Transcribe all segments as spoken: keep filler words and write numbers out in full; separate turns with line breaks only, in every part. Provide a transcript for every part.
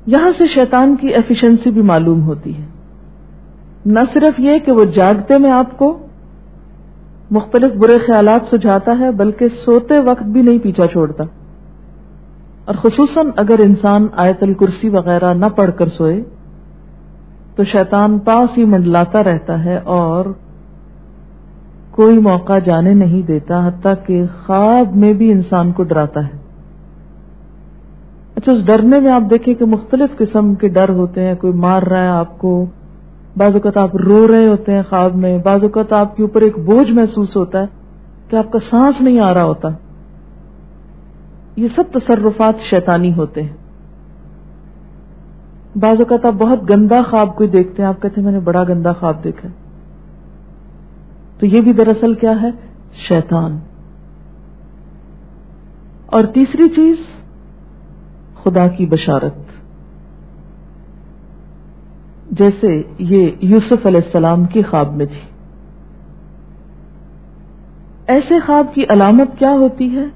یہاں سے شیطان کی ایفیشنسی بھی معلوم ہوتی ہے. نہ صرف یہ کہ وہ جاگتے میں آپ کو مختلف برے خیالات سجھاتا ہے بلکہ سوتے وقت بھی نہیں پیچھا چھوڑتا. اور خصوصاً اگر انسان آیت الکرسی وغیرہ نہ پڑھ کر سوئے تو شیطان پاس ہی منڈلاتا رہتا ہے اور کوئی موقع جانے نہیں دیتا، حتیٰ کہ خواب میں بھی انسان کو ڈراتا ہے. اچھا، اس ڈرنے میں آپ دیکھیں کہ مختلف قسم کے ڈر ہوتے ہیں. کوئی مار رہا ہے آپ کو، بعض اوقات آپ رو رہے ہوتے ہیں خواب میں، بعض اوقات آپ کے اوپر ایک بوجھ محسوس ہوتا ہے کہ آپ کا سانس نہیں آ رہا ہوتا. یہ سب تصرفات شیطانی ہوتے ہیں. بعض اوقات آپ بہت گندا خواب کوئی دیکھتے ہیں، آپ کہتے ہیں میں نے بڑا گندا خواب دیکھا، تو یہ بھی دراصل کیا ہے؟ شیطان. اور تیسری چیز خدا کی بشارت، جیسے یہ یوسف علیہ السلام کی خواب میں تھی. ایسے خواب کی علامت کیا ہوتی ہے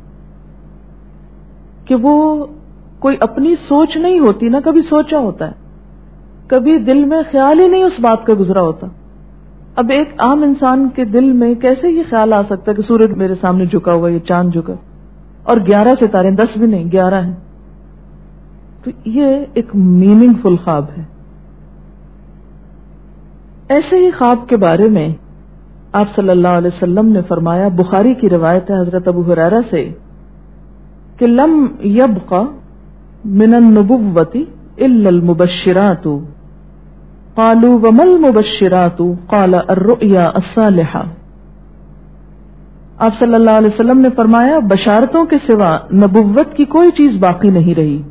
کہ وہ کوئی اپنی سوچ نہیں ہوتی، نہ کبھی سوچا ہوتا ہے، کبھی دل میں خیال ہی نہیں اس بات کا گزرا ہوتا. اب ایک عام انسان کے دل میں کیسے یہ خیال آ سکتا ہے کہ سورج میرے سامنے جھکا ہوا، یہ چاند جھکا، اور گیارہ ستارے، دس بھی نہیں گیارہ ہیں. تو یہ ایک میننگ فل خواب ہے. ایسے ہی خواب کے بارے میں آپ صلی اللہ علیہ وسلم نے فرمایا، بخاری کی روایت ہے حضرت ابو ہریرہ سے، کہ لم یبق من النبوۃ الا المبشرات. قالوا وما المبشرات؟ قال الرؤيا الصالحة. آپ صلی اللہ علیہ وسلم نے فرمایا بشارتوں کے سوا نبوت کی کوئی چیز باقی نہیں رہی،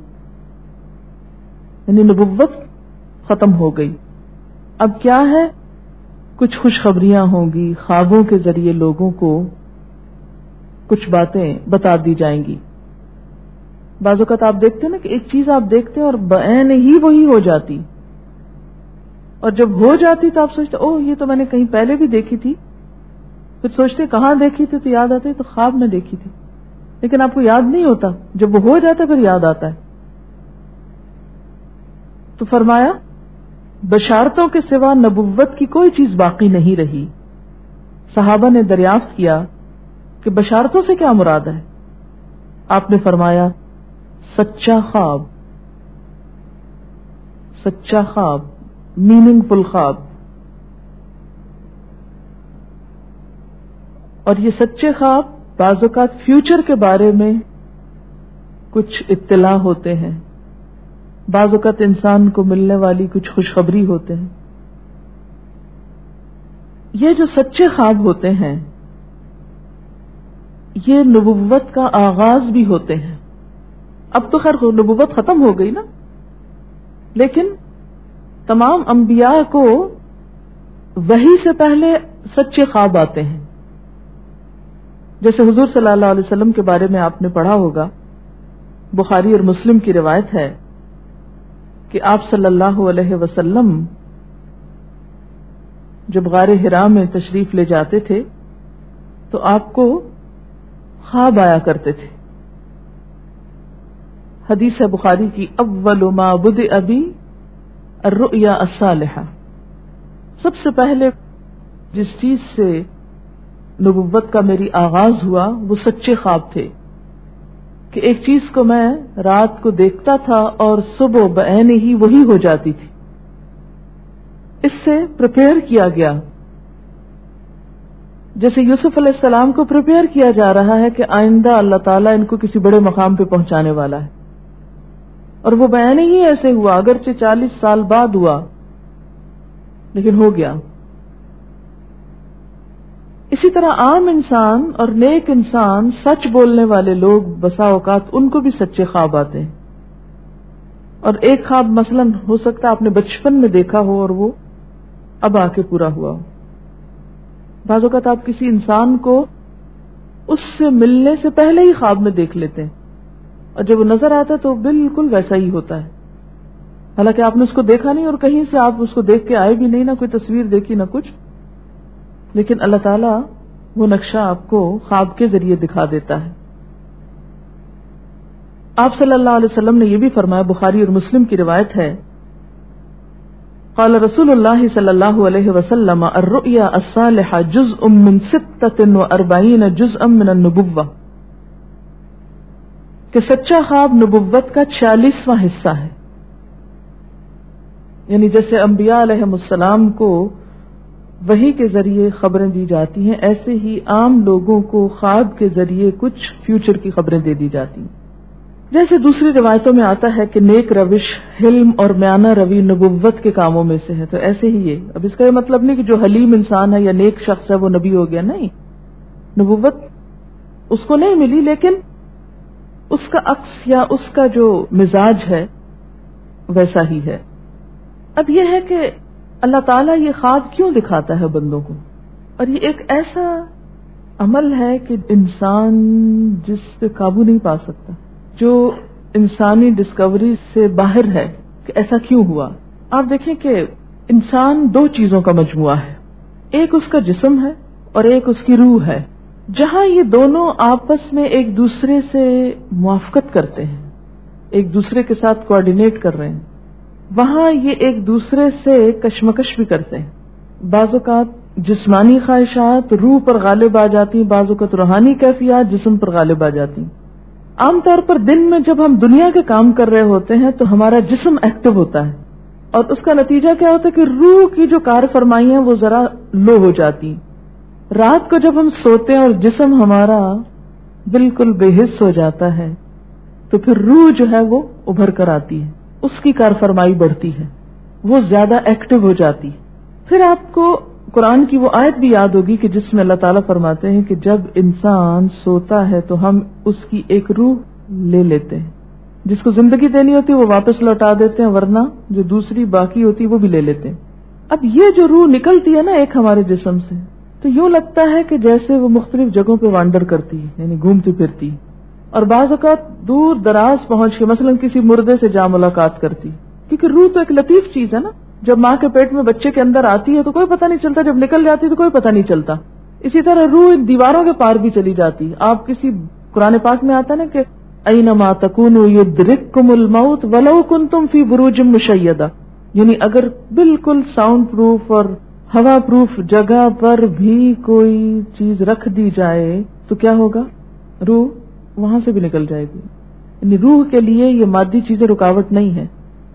یعنی نبوت ختم ہو گئی. اب کیا ہے؟ کچھ خوشخبریاں ہوں گی، خوابوں کے ذریعے لوگوں کو کچھ باتیں بتا دی جائیں گی. بعض اوقات آپ دیکھتے ہیں نا کہ ایک چیز آپ دیکھتے ہیں اور بعین ہی وہی ہو جاتی، اور جب ہو جاتی تو آپ سوچتے اوہ یہ تو میں نے کہیں پہلے بھی دیکھی تھی، پھر سوچتے کہاں دیکھی تھی تو یاد آتا ہے تو خواب میں دیکھی تھی، لیکن آپ کو یاد نہیں ہوتا، جب وہ ہو جاتا پھر یاد آتا ہے. تو فرمایا بشارتوں کے سوا نبوت کی کوئی چیز باقی نہیں رہی. صحابہ نے دریافت کیا کہ بشارتوں سے کیا مراد ہے؟ آپ نے فرمایا سچا خواب، سچا خواب، میننگ فل خواب. اور یہ سچے خواب بعض اوقات فیوچر کے بارے میں کچھ اطلاع ہوتے ہیں، بعض اوقات انسان کو ملنے والی کچھ خوشخبری ہوتے ہیں. یہ جو سچے خواب ہوتے ہیں یہ نبوت کا آغاز بھی ہوتے ہیں. اب تو خیر نبوت ختم ہو گئی نا، لیکن تمام انبیاء کو وحی سے پہلے سچے خواب آتے ہیں. جیسے حضور صلی اللہ علیہ وسلم کے بارے میں آپ نے پڑھا ہوگا، بخاری اور مسلم کی روایت ہے کہ آپ صلی اللہ علیہ وسلم جب غار حرا میں تشریف لے جاتے تھے تو آپ کو خواب آیا کرتے تھے. حدیث ہے بخاری کی، اول ما بدأ بی الرؤیا الصالحہ، سب سے پہلے جس چیز سے نبوت کا میری آغاز ہوا وہ سچے خواب تھے، کہ ایک چیز کو میں رات کو دیکھتا تھا اور صبح بعین ہی وہی ہو جاتی تھی. اس سے پریپیئر کیا گیا، جیسے یوسف علیہ السلام کو پریپیئر کیا جا رہا ہے کہ آئندہ اللہ تعالیٰ ان کو کسی بڑے مقام پہ پہنچانے والا ہے، اور وہ بعین ہی ایسے ہوا، اگرچہ چالیس سال بعد ہوا لیکن ہو گیا. اسی طرح عام انسان اور نیک انسان، سچ بولنے والے لوگ بسا اوقات ان کو بھی سچے خواب آتے ہیں. اور ایک خواب مثلا ہو سکتا ہے آپ نے بچپن میں دیکھا ہو اور وہ اب آ کے پورا ہوا ہو. بعض اوقات آپ کسی انسان کو اس سے ملنے سے پہلے ہی خواب میں دیکھ لیتے ہیں، اور جب وہ نظر آتا ہے تو بالکل ویسا ہی ہوتا ہے، حالانکہ آپ نے اس کو دیکھا نہیں اور کہیں سے آپ اس کو دیکھ کے آئے بھی نہیں، نہ کوئی تصویر دیکھی نہ کچھ، لیکن اللہ تعالیٰ وہ نقشہ آپ کو خواب کے ذریعے دکھا دیتا ہے. آپ صلی اللہ علیہ وسلم نے یہ بھی فرمایا، بخاری اور مسلم کی روایت ہے، قال رسول اللہ صلی اللہ علیہ وسلم الرؤیا الصالحہ جزء من ستۃ واربعین جزءا من النبوہ، کہ سچا خواب نبوت کا چھیالیسواں حصہ ہے. یعنی جیسے انبیاء علیہم السلام کو وحی کے ذریعے خبریں دی جاتی ہیں، ایسے ہی عام لوگوں کو خواب کے ذریعے کچھ فیوچر کی خبریں دے دی جاتی ہیں. جیسے دوسری روایتوں میں آتا ہے کہ نیک روش، حلم اور میانہ روی نبوت کے کاموں میں سے ہے، تو ایسے ہی یہ. اب اس کا یہ مطلب نہیں کہ جو حلیم انسان ہے یا نیک شخص ہے وہ نبی ہو گیا، نہیں، نبوت اس کو نہیں ملی، لیکن اس کا عکس یا اس کا جو مزاج ہے ویسا ہی ہے. اب یہ ہے کہ اللہ تعالیٰ یہ خواب کیوں دکھاتا ہے بندوں کو، اور یہ ایک ایسا عمل ہے کہ انسان جس پہ قابو نہیں پا سکتا، جو انسانی ڈسکوری سے باہر ہے کہ ایسا کیوں ہوا. آپ دیکھیں کہ انسان دو چیزوں کا مجموعہ ہے، ایک اس کا جسم ہے اور ایک اس کی روح ہے. جہاں یہ دونوں آپس میں ایک دوسرے سے موافقت کرتے ہیں، ایک دوسرے کے ساتھ کوآرڈینیٹ کر رہے ہیں، وہاں یہ ایک دوسرے سے کشمکش بھی کرتے ہیں. بعض اوقات جسمانی خواہشات روح پر غالب آ جاتی ہیں، بعض اوقات روحانی کیفیات جسم پر غالب آ جاتی ہیں. عام طور پر دن میں جب ہم دنیا کے کام کر رہے ہوتے ہیں تو ہمارا جسم ایکٹیو ہوتا ہے، اور اس کا نتیجہ کیا ہوتا ہے کہ روح کی جو کار فرمائی ہیں وہ ذرا لو ہو جاتی. رات کو جب ہم سوتے ہیں اور جسم ہمارا بالکل بے حس ہو جاتا ہے تو پھر روح جو ہے وہ ابھر کر آتی ہے، اس کی کار فرمائی بڑھتی ہے، وہ زیادہ ایکٹیو ہو جاتی. پھر آپ کو قرآن کی وہ آیت بھی یاد ہوگی کہ جس میں اللہ تعالیٰ فرماتے ہیں کہ جب انسان سوتا ہے تو ہم اس کی ایک روح لے لیتے ہیں، جس کو زندگی دینی ہوتی ہے وہ واپس لوٹا دیتے ہیں، ورنہ جو دوسری باقی ہوتی ہے وہ بھی لے لیتے ہیں. اب یہ جو روح نکلتی ہے نا ایک ہمارے جسم سے، تو یوں لگتا ہے کہ جیسے وہ مختلف جگہوں پہ وانڈر کرتی ہے، یعنی گھومتی پھرتی، اور بعض اوقات دور دراز پہنچ کے مثلا کسی مردے سے جا ملاقات کرتی، کیونکہ روح تو ایک لطیف چیز ہے نا. جب ماں کے پیٹ میں بچے کے اندر آتی ہے تو کوئی پتہ نہیں چلتا، جب نکل جاتی ہے تو کوئی پتہ نہیں چلتا. اسی طرح روح دیواروں کے پار بھی چلی جاتی. آپ کسی قرآن پاک میں آتا نا کہ اینما تکونوا یدرککم الموت ولو کنتم فی بروج مشیدہ، یعنی اگر بالکل ساؤنڈ پروف اور ہوا پروف جگہ پر بھی کوئی چیز رکھ دی جائے تو کیا ہوگا، روح وہاں سے بھی نکل جائے گی. یعنی روح کے لیے یہ مادی چیزیں رکاوٹ نہیں ہے.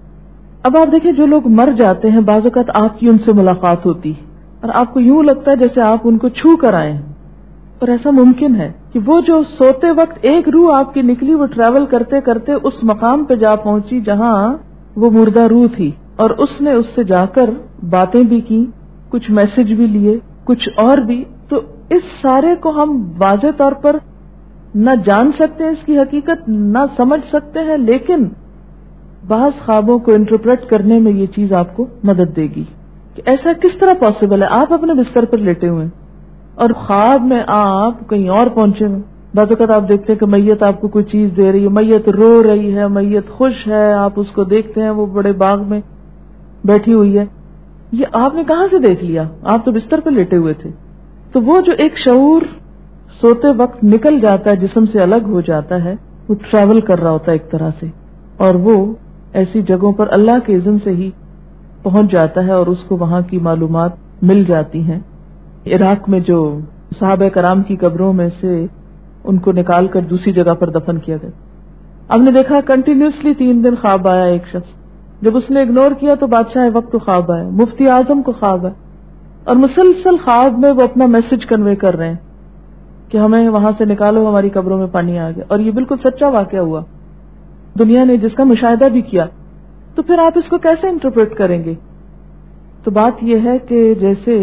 اب آپ دیکھیں جو لوگ مر جاتے ہیں بعض اوقات آپ کی ان سے ملاقات ہوتی اور آپ کو یوں لگتا ہے جیسے آپ ان کو چھو کر آئے ہیں، اور ایسا ممکن ہے کہ وہ جو سوتے وقت ایک روح آپ کی نکلی وہ ٹریول کرتے کرتے اس مقام پہ جا پہنچی جہاں وہ مردہ روح تھی، اور اس نے اس سے جا کر باتیں بھی کی، کچھ میسج بھی لیے، کچھ اور بھی. تو اس سارے کو ہم واضح طور پر نہ جان سکتے ہیں، اس کی حقیقت نہ سمجھ سکتے ہیں، لیکن بعض خوابوں کو انٹرپریٹ کرنے میں یہ چیز آپ کو مدد دے گی کہ ایسا کس طرح پاسبل ہے. آپ اپنے بستر پر لیٹے ہوئے اور خواب میں آپ کہیں اور پہنچے ہوئے. بعض اوقات آپ دیکھتے ہیں کہ میت آپ کو کوئی چیز دے رہی ہے، میت رو رہی ہے، میت خوش ہے، آپ اس کو دیکھتے ہیں وہ بڑے باغ میں بیٹھی ہوئی ہے. یہ آپ نے کہاں سے دیکھ لیا؟ آپ تو بستر پہ لیٹے ہوئے تھے. تو وہ جو ایک شعور سوتے وقت نکل جاتا ہے، جسم سے الگ ہو جاتا ہے، وہ ٹریول کر رہا ہوتا ہے ایک طرح سے، اور وہ ایسی جگہوں پر اللہ کے اذن سے ہی پہنچ جاتا ہے اور اس کو وہاں کی معلومات مل جاتی ہیں. عراق میں جو صحابہ کرام کی قبروں میں سے ان کو نکال کر دوسری جگہ پر دفن کیا گیا، ہم نے دیکھا کنٹینیوسلی تین دن خواب آیا ایک شخص. جب اس نے اگنور کیا تو بادشاہ وقت کو خواب آیا، مفتی اعظم کو خواب آیا، اور مسلسل خواب میں وہ اپنا میسج کنوے کر رہے ہیں کہ ہمیں وہاں سے نکالو، ہماری قبروں میں پانی آ گیا. اور یہ بالکل سچا واقعہ ہوا، دنیا نے جس کا مشاہدہ بھی کیا. تو پھر آپ اس کو کیسے انٹرپریٹ کریں گے؟ تو بات یہ ہے کہ جیسے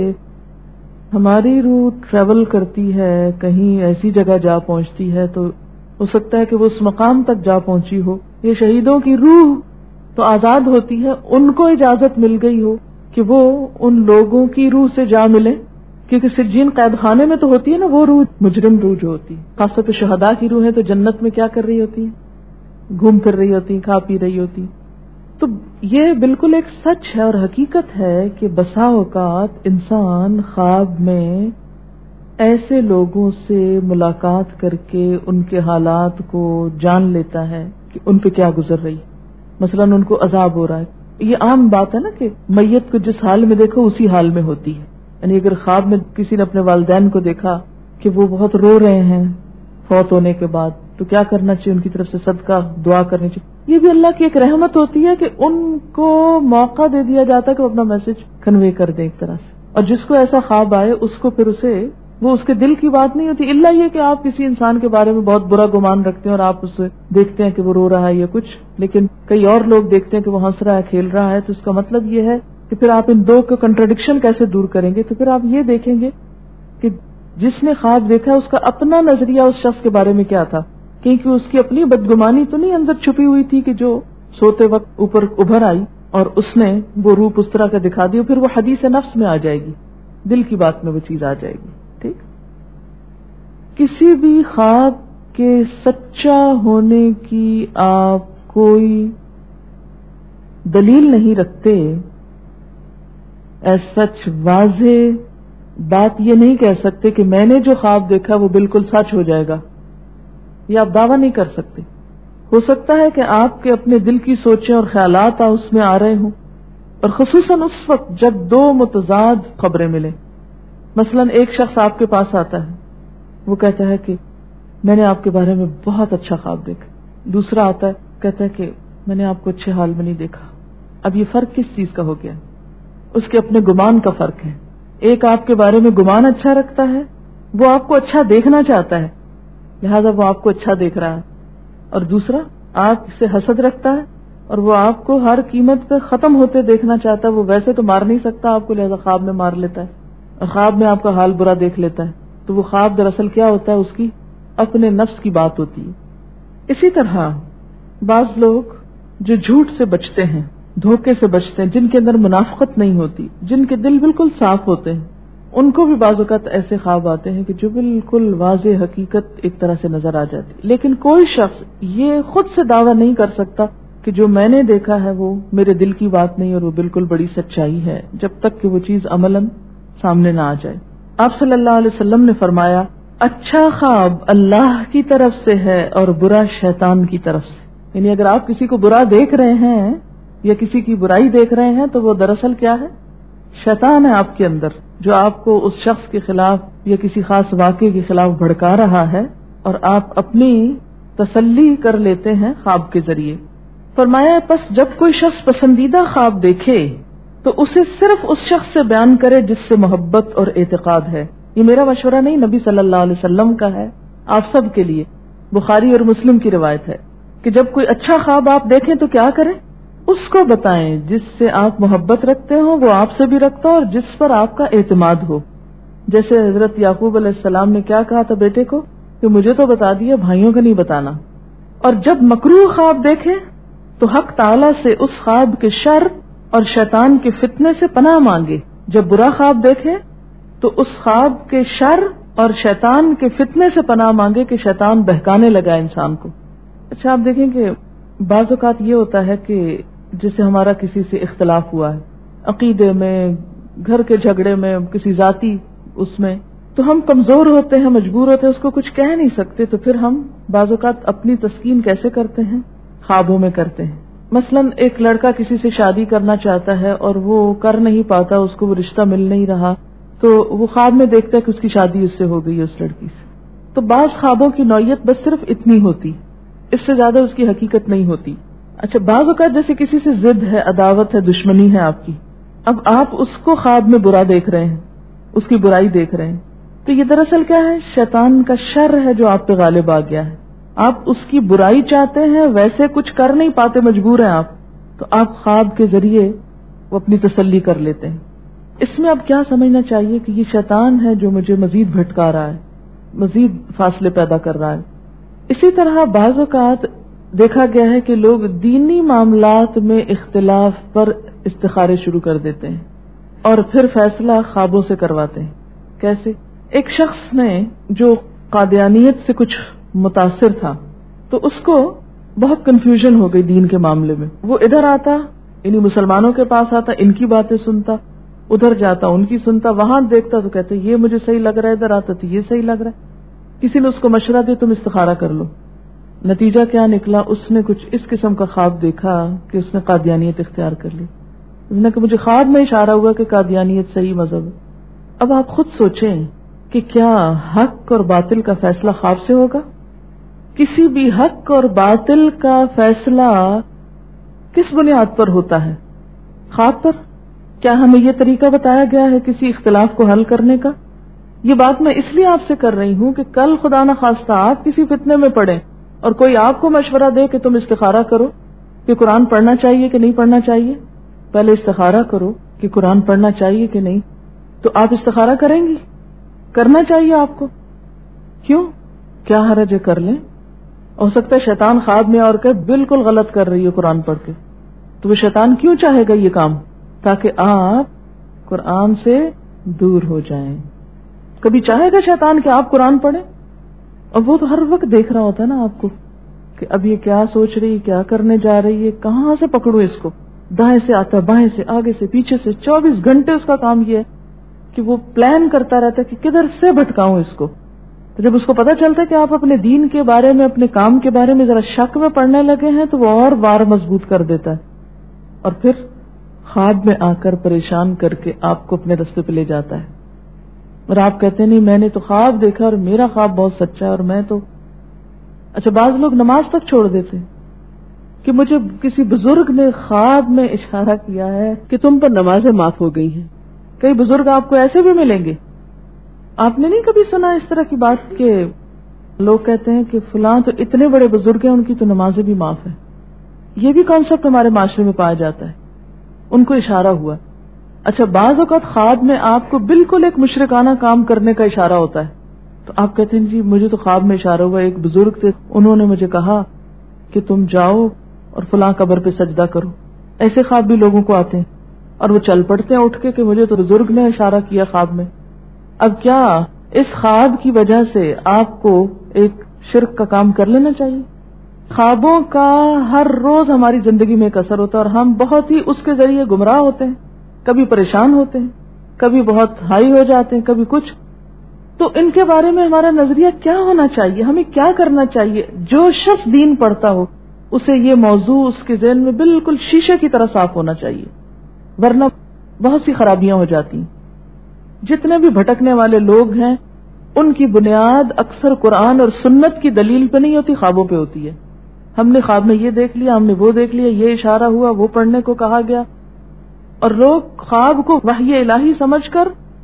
ہماری روح ٹریول کرتی ہے، کہیں ایسی جگہ جا پہنچتی ہے تو ہو سکتا ہے کہ وہ اس مقام تک جا پہنچی ہو. یہ شہیدوں کی روح تو آزاد ہوتی ہے، ان کو اجازت مل گئی ہو کہ وہ ان لوگوں کی روح سے جا ملے، کیونکہ سجین قید خانے میں تو ہوتی ہے نا وہ روح، مجرم روح جو ہوتی ہے. خاص طور پہ شہداء کی روح ہے تو جنت میں کیا کر رہی ہوتی ہے؟ گھوم پھر رہی ہوتی، کھا پی رہی ہوتی. تو یہ بالکل ایک سچ ہے اور حقیقت ہے کہ بسا اوقات انسان خواب میں ایسے لوگوں سے ملاقات کر کے ان کے حالات کو جان لیتا ہے کہ ان پہ کیا گزر رہی، مثلاً ان کو عذاب ہو رہا ہے. یہ عام بات ہے نا کہ میت کو جس حال میں دیکھو اسی حال میں ہوتی ہے. یعنی اگر خواب میں کسی نے اپنے والدین کو دیکھا کہ وہ بہت رو رہے ہیں فوت ہونے کے بعد، تو کیا کرنا چاہیے؟ ان کی طرف سے صدقہ دعا کرنی چاہیے. یہ بھی اللہ کی ایک رحمت ہوتی ہے کہ ان کو موقع دے دیا جاتا ہے کہ وہ اپنا میسج کنوے کر دیں ایک طرح سے. اور جس کو ایسا خواب آئے اس کو پھر اسے وہ اس کے دل کی بات نہیں ہوتی، الا یہ کہ آپ کسی انسان کے بارے میں بہت برا گمان رکھتے ہیں اور آپ اسے دیکھتے ہیں کہ وہ رو رہا ہے یا کچھ، لیکن کئی اور لوگ دیکھتے ہیں کہ وہ ہنس رہا ہے، کھیل رہا ہے. تو اس کا مطلب یہ ہے کہ پھر آپ ان دو کو کنٹراڈکشن کیسے دور کریں گے؟ تو پھر آپ یہ دیکھیں گے کہ جس نے خواب دیکھا اس کا اپنا نظریہ اس شخص کے بارے میں کیا تھا، کیونکہ اس کی اپنی بدگمانی تو نہیں اندر چھپی ہوئی تھی کہ جو سوتے وقت اوپر ابھر آئی اور اس نے وہ روپ اس طرح کا دکھا دی، پھر وہ حدیث نفس میں آ جائے گی، دل کی بات میں وہ چیز آ جائے گی. ٹھیک. کسی بھی خواب کے سچا ہونے کی آپ کوئی دلیل نہیں رکھتے، ایز سچ واضح بات یہ نہیں کہہ سکتے کہ میں نے جو خواب دیکھا وہ بالکل سچ ہو جائے گا، یہ آپ دعویٰ نہیں کر سکتے. ہو سکتا ہے کہ آپ کے اپنے دل کی سوچیں اور خیالات اس میں آ رہے ہوں، اور خصوصاً اس وقت جب دو متضاد خبریں ملیں. مثلاً ایک شخص آپ کے پاس آتا ہے، وہ کہتا ہے کہ میں نے آپ کے بارے میں بہت اچھا خواب دیکھا. دوسرا آتا ہے کہتا ہے کہ میں نے آپ کو اچھے حال میں نہیں دیکھا. اب یہ فرق کس چیز کا ہو گیا؟ اس کے اپنے گمان کا فرق ہے. ایک آپ کے بارے میں گمان اچھا رکھتا ہے، وہ آپ کو اچھا دیکھنا چاہتا ہے لہذا وہ آپ کو اچھا دیکھ رہا ہے، اور دوسرا آپ سے حسد رکھتا ہے اور وہ آپ کو ہر قیمت پہ ختم ہوتے دیکھنا چاہتا ہے. وہ ویسے تو مار نہیں سکتا آپ کو، لہذا خواب میں مار لیتا ہے اور خواب میں آپ کا حال برا دیکھ لیتا ہے. تو وہ خواب دراصل کیا ہوتا ہے؟ اس کی اپنے نفس کی بات ہوتی ہے. اسی طرح بعض لوگ جو جھوٹ سے بچتے ہیں، دھوکے سے بچتے ہیں، جن کے اندر منافقت نہیں ہوتی، جن کے دل بالکل صاف ہوتے ہیں، ان کو بھی بعض اوقات ایسے خواب آتے ہیں کہ جو بالکل واضح حقیقت ایک طرح سے نظر آ جاتی. لیکن کوئی شخص یہ خود سے دعویٰ نہیں کر سکتا کہ جو میں نے دیکھا ہے وہ میرے دل کی بات نہیں اور وہ بالکل بڑی سچائی ہے، جب تک کہ وہ چیز عملاً سامنے نہ آ جائے. آپ صلی اللہ علیہ وسلم نے فرمایا، اچھا خواب اللہ کی طرف سے ہے اور برا شیطان کی طرف سے. یعنی اگر آپ کسی کو برا دیکھ رہے ہیں یا کسی کی برائی دیکھ رہے ہیں تو وہ دراصل کیا ہے؟ شیطان ہے آپ کے اندر، جو آپ کو اس شخص کے خلاف یا کسی خاص واقعے کے خلاف بھڑکا رہا ہے، اور آپ اپنی تسلی کر لیتے ہیں خواب کے ذریعے. فرمایا پس جب کوئی شخص پسندیدہ خواب دیکھے تو اسے صرف اس شخص سے بیان کرے جس سے محبت اور اعتقاد ہے. یہ میرا مشورہ نہیں، نبی صلی اللہ علیہ وسلم کا ہے آپ سب کے لیے. بخاری اور مسلم کی روایت ہے کہ جب کوئی اچھا خواب آپ دیکھیں تو کیا کریں؟ اس کو بتائیں جس سے آپ محبت رکھتے ہو، وہ آپ سے بھی رکھتا ہو اور جس پر آپ کا اعتماد ہو. جیسے حضرت یعقوب علیہ السلام نے کیا کہا تھا بیٹے کو کہ مجھے تو بتا دیا، بھائیوں کو نہیں بتانا. اور جب مکروہ خواب دیکھیں تو حق تعالی سے اس خواب کے شر اور شیطان کے فتنے سے پناہ مانگے. جب برا خواب دیکھیں تو اس خواب کے شر اور شیطان کے فتنے سے پناہ مانگے کہ شیطان بہکانے لگا انسان کو. اچھا آپ دیکھیں کہ بعض اوقات یہ ہوتا ہے کہ جسے ہمارا کسی سے اختلاف ہوا ہے، عقیدے میں، گھر کے جھگڑے میں، کسی ذاتی اس میں، تو ہم کمزور ہوتے ہیں، مجبور ہوتے ہیں، اس کو کچھ کہہ نہیں سکتے. تو پھر ہم بعض اوقات اپنی تسکین کیسے کرتے ہیں؟ خوابوں میں کرتے ہیں. مثلاً ایک لڑکا کسی سے شادی کرنا چاہتا ہے اور وہ کر نہیں پاتا، اس کو وہ رشتہ مل نہیں رہا، تو وہ خواب میں دیکھتا ہے کہ اس کی شادی اس سے ہو گئی ہے، اس لڑکی سے. تو بعض خوابوں کی نوعیت بس صرف اتنی ہوتی، اس سے زیادہ اس کی حقیقت نہیں ہوتی. اچھا بعض اوقات جیسے کسی سے ضد ہے، عداوت ہے، دشمنی ہے آپ کی، اب آپ اس کو خواب میں برا دیکھ رہے ہیں، اس کی برائی دیکھ رہے ہیں، تو یہ دراصل کیا ہے؟ شیطان کا شر ہے جو آپ پہ غالب آ گیا ہے. آپ اس کی برائی چاہتے ہیں، ویسے کچھ کر نہیں پاتے، مجبور ہیں آپ، تو آپ خواب کے ذریعے وہ اپنی تسلی کر لیتے ہیں. اس میں اب کیا سمجھنا چاہیے کہ یہ شیطان ہے جو مجھے مزید بھٹکا رہا ہے، مزید فاصلے پیدا کر رہا ہے. اسی طرح بعض اوقات دیکھا گیا ہے کہ لوگ دینی معاملات میں اختلاف پر استخارے شروع کر دیتے ہیں اور پھر فیصلہ خوابوں سے کرواتے ہیں. کیسے؟ ایک شخص نے جو قادیانیت سے کچھ متاثر تھا تو اس کو بہت کنفیوژن ہو گئی دین کے معاملے میں. وہ ادھر آتا، یعنی مسلمانوں کے پاس آتا، ان کی باتیں سنتا، ادھر جاتا ان کی سنتا، وہاں دیکھتا تو کہتے یہ مجھے صحیح لگ رہا ہے، ادھر آتا تو یہ صحیح لگ رہا ہے. کسی نے اس کو مشورہ دیا تم استخارہ کر لو. نتیجہ کیا نکلا؟ اس نے کچھ اس قسم کا خواب دیکھا کہ اس نے قادیانیت اختیار کر لی. اس نے کہ مجھے خواب میں اشارہ ہوا کہ قادیانیت صحیح مذہب ہے. اب آپ خود سوچیں کہ کیا حق اور باطل کا فیصلہ خواب سے ہوگا؟ کسی بھی حق اور باطل کا فیصلہ کس بنیاد پر ہوتا ہے؟ خواب پر. کیا ہمیں یہ طریقہ بتایا گیا ہے کسی اختلاف کو حل کرنے کا؟ یہ بات میں اس لیے آپ سے کر رہی ہوں کہ کل خدا نہ خواستہ آپ کسی فتنے میں پڑیں اور کوئی آپ کو مشورہ دے کہ تم استخارہ کرو کہ قرآن پڑھنا چاہیے کہ نہیں پڑھنا چاہیے. پہلے استخارہ کرو کہ قرآن پڑھنا چاہیے کہ نہیں. تو آپ استخارہ کریں گی؟ کرنا چاہیے آپ کو. کیوں؟ کیا حرج ہے؟ کر لیں. ہو سکتا ہے شیطان خواب میں اور کہ بالکل غلط کر رہی ہے قرآن پڑھ کے، تو وہ شیطان کیوں چاہے گا یہ کام؟ تاکہ آپ قرآن سے دور ہو جائیں. کبھی چاہے گا شیطان کہ آپ قرآن پڑھیں؟ اور وہ تو ہر وقت دیکھ رہا ہوتا ہے نا آپ کو کہ اب یہ کیا سوچ رہی، کیا کرنے جا رہی ہے، کہاں سے پکڑوں اس کو. دائیں سے آتا، بائیں سے، آگے سے، پیچھے سے. چوبیس گھنٹے اس کا کام یہ ہے کہ وہ پلان کرتا رہتا ہے کہ کدھر سے بھٹکاؤں اس کو. تو جب اس کو پتا چلتا ہے کہ آپ اپنے دین کے بارے میں، اپنے کام کے بارے میں ذرا شک میں پڑنے لگے ہیں، تو وہ اور وار مضبوط کر دیتا ہے اور پھر خواب میں آ کر پریشان کر کے آپ کو اپنے رستے پہ لے جاتا ہے. اور آپ کہتے ہیں نہیں میں نے تو خواب دیکھا اور میرا خواب بہت سچا ہے اور میں تو. اچھا بعض لوگ نماز تک چھوڑ دیتے ہیں کہ مجھے کسی بزرگ نے خواب میں اشارہ کیا ہے کہ تم پر نمازیں معاف ہو گئی ہیں. کئی بزرگ آپ کو ایسے بھی ملیں گے. آپ نے نہیں کبھی سنا اس طرح کی بات کہ لوگ کہتے ہیں کہ فلاں تو اتنے بڑے بزرگ ہیں ان کی تو نمازیں بھی معاف ہیں. یہ بھی کانسیپٹ ہمارے معاشرے میں پایا جاتا ہے. ان کو اشارہ ہوا. اچھا بعض اوقات خواب میں آپ کو بالکل ایک مشرکانہ کام کرنے کا اشارہ ہوتا ہے تو آپ کہتے ہیں جی مجھے تو خواب میں اشارہ ہوا، ایک بزرگ تھے انہوں نے مجھے کہا کہ تم جاؤ اور فلاں قبر پہ سجدہ کرو. ایسے خواب بھی لوگوں کو آتے ہیں اور وہ چل پڑتے ہیں اٹھ کے کہ مجھے تو بزرگ نے اشارہ کیا خواب میں. اب کیا اس خواب کی وجہ سے آپ کو ایک شرک کا کام کر لینا چاہیے؟ خوابوں کا ہر روز ہماری زندگی میں ایک اثر ہوتا ہے اور ہم بہت ہی اس کے ذریعے گمراہ ہوتے ہیں. کبھی پریشان ہوتے ہیں، کبھی بہت ہائی ہو جاتے ہیں، کبھی کچھ. تو ان کے بارے میں ہمارا نظریہ کیا ہونا چاہیے؟ ہمیں کیا کرنا چاہیے؟ جو شخص دین پڑھتا ہو اسے یہ موضوع اس کے ذہن میں بالکل شیشے کی طرح صاف ہونا چاہیے، ورنہ بہت سی خرابیاں ہو جاتی ہیں. جتنے بھی بھٹکنے والے لوگ ہیں ان کی بنیاد اکثر قرآن اور سنت کی دلیل پہ نہیں ہوتی، خوابوں پہ ہوتی ہے. ہم نے خواب میں یہ دیکھ لیا، ہم نے وہ دیکھ لیا، یہ اشارہ ہوا، وہ پڑھنے کو کہا گیا. اور لوگ خواب کو وحی الہی سمجھ کر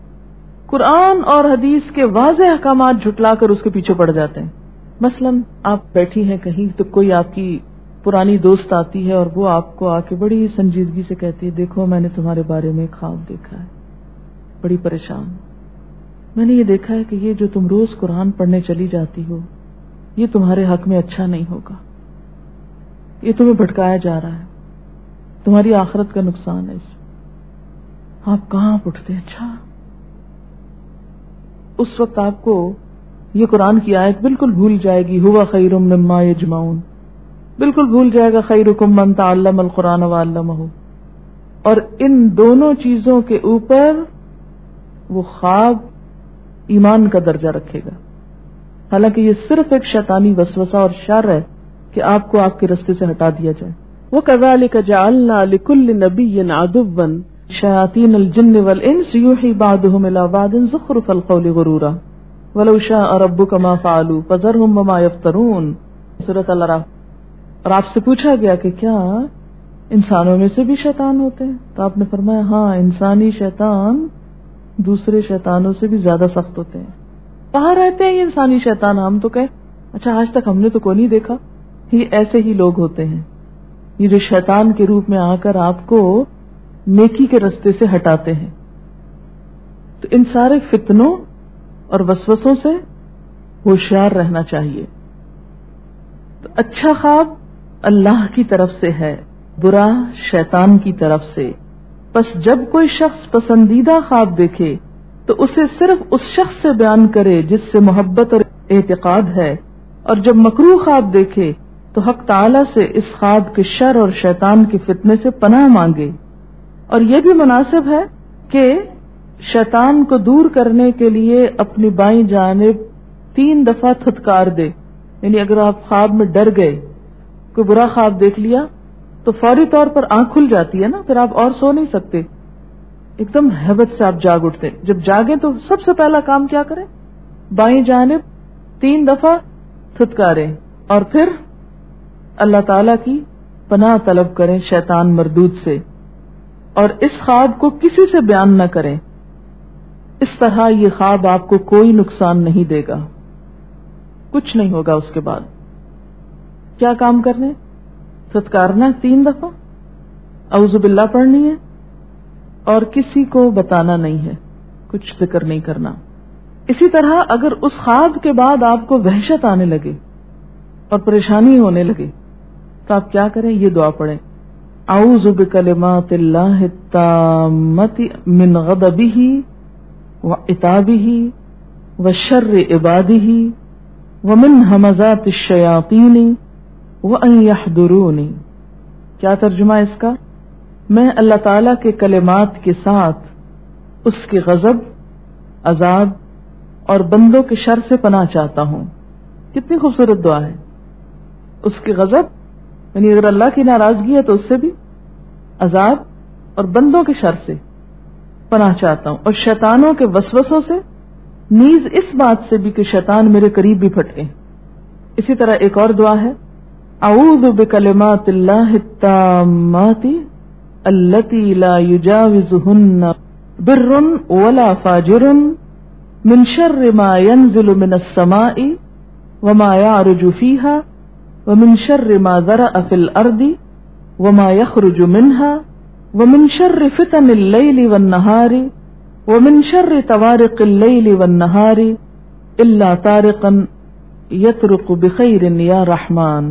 قرآن اور حدیث کے واضح احکامات جھٹلا کر اس کے پیچھے پڑ جاتے ہیں. مثلا آپ بیٹھی ہیں کہیں تو کوئی آپ کی پرانی دوست آتی ہے اور وہ آپ کو آ کے بڑی سنجیدگی سے کہتی ہے دیکھو میں نے تمہارے بارے میں خواب دیکھا ہے، بڑی پریشان. میں نے یہ دیکھا ہے کہ یہ جو تم روز قرآن پڑھنے چلی جاتی ہو یہ تمہارے حق میں اچھا نہیں ہوگا، یہ تمہیں بھٹکایا جا رہا ہے، تمہاری آخرت کا نقصان ہے اس. آپ کہاں اٹھتے ہیں؟ اچھا اس وقت آپ کو یہ قرآن کی آیت بالکل بھول جائے گی، ہوا خیر مما یجمعون، بالکل بھول جائے گا خیرکم من تعلم القرآن وعلمہ. اور ان دونوں چیزوں کے اوپر وہ خواب ایمان کا درجہ رکھے گا، حالانکہ یہ صرف ایک شیطانی وسوسہ اور شر ہے کہ آپ کو آپ کے رستے سے ہٹا دیا جائے. وَكَذَلِكَ جَعَلْنَا لِكُلِّ نَبِيٍّ عَدُوًّا شَيَاطِينَ الْجِنِّ وَالْإِنسِ يُوحِي بَعْضُهُمْ إِلَى بَعْضٍ زُخْرُفَ الْقَوْلِ غُرُورًا وَلَوْ شَاءَ رَبُّكَ مَا فَعَلُوا فَذَرْهُمْ وَمَا يَفْتَرُونَ. سورۃ الأعراف. اور آپ سے پوچھا گیا کہ کیا انسانوں میں سے بھی شیطان ہوتے ہیں؟ تو آپ نے فرمایا ہاں انسانی شیطان دوسرے شیطانوں سے بھی زیادہ سخت ہوتے ہیں. کہاں رہتے ہیں یہ انسانی شیطان؟ ہم تو کہیں اچھا آج تک ہم نے تو کوئی نہیں دیکھا. یہ ایسے ہی لوگ ہوتے ہیں یہ جو شیطان کے روپ میں آ کر آپ کو نیکی کے رستے سے ہٹاتے ہیں. تو ان سارے فتنوں اور وسوسوں سے ہوشیار رہنا چاہیے. تو اچھا خواب اللہ کی طرف سے ہے، برا شیطان کی طرف سے. بس جب کوئی شخص پسندیدہ خواب دیکھے تو اسے صرف اس شخص سے بیان کرے جس سے محبت اور اعتقاد ہے، اور جب مکروہ خواب دیکھے تو حق تعالی سے اس خواب کے شر اور شیطان کے فتنے سے پناہ مانگے. اور یہ بھی مناسب ہے کہ شیطان کو دور کرنے کے لیے اپنی بائیں جانب تین دفعہ تھتکار دے یعنی اگر آپ خواب میں ڈر گئے، کوئی برا خواب دیکھ لیا تو فوری طور پر آنکھ کھل جاتی ہے نا، پھر آپ اور سو نہیں سکتے، ایک دم ہیبت سے آپ جاگ اٹھتے. جب جاگیں تو سب سے پہلا کام کیا کریں؟ بائیں جانب تین دفعہ تھتکاریں اور پھر اللہ تعالی کی پناہ طلب کریں شیطان مردود سے، اور اس خواب کو کسی سے بیان نہ کریں. اس طرح یہ خواب آپ کو کوئی نقصان نہیں دے گا، کچھ نہیں ہوگا. اس کے بعد کیا کام کرنے؟ تھتکارنا تین دفعہ، اعوذ باللہ پڑھنی ہے، اور کسی کو بتانا نہیں ہے، کچھ ذکر نہیں کرنا. اسی طرح اگر اس خواب کے بعد آپ کو وحشت آنے لگے اور پریشانی ہونے لگے تو آپ کیا کریں؟ یہ دعا پڑھیں، اعوذ بکلمات اللہ التامۃ من غضبہ وعتابہ وشر عبادہ ومن ہمزات الشیاطین وان یحضرون. کیا ترجمہ اس کا؟ میں اللہ تعالی کے کلمات کے ساتھ اس کے غضب، عذاب اور بندوں کے شر سے پناہ چاہتا ہوں. کتنی خوبصورت دعا ہے. اس کے غضب یعنی اگر اللہ کی ناراضگی ہے تو اس سے بھی، عذاب اور بندوں کے شر سے پناہ چاہتا ہوں، اور شیطانوں کے وسوسوں سے، نیز اس بات سے بھی کہ شیطان میرے قریب بھی پھٹکے. اسی طرح ایک اور دعا ہے، اعوذ بکلمات اللہ التامات التی لا یجاوزہن بر ولا فاجر من شر ما ينزل من السماء وما يعرج فيها ومن شر ما ذرأ في الأرض وما يخرج منها ومن شر فتن الليل والنهار ومن شر طوارق الليل والنهار إلا طارقا يطرق بخير يا رحمن.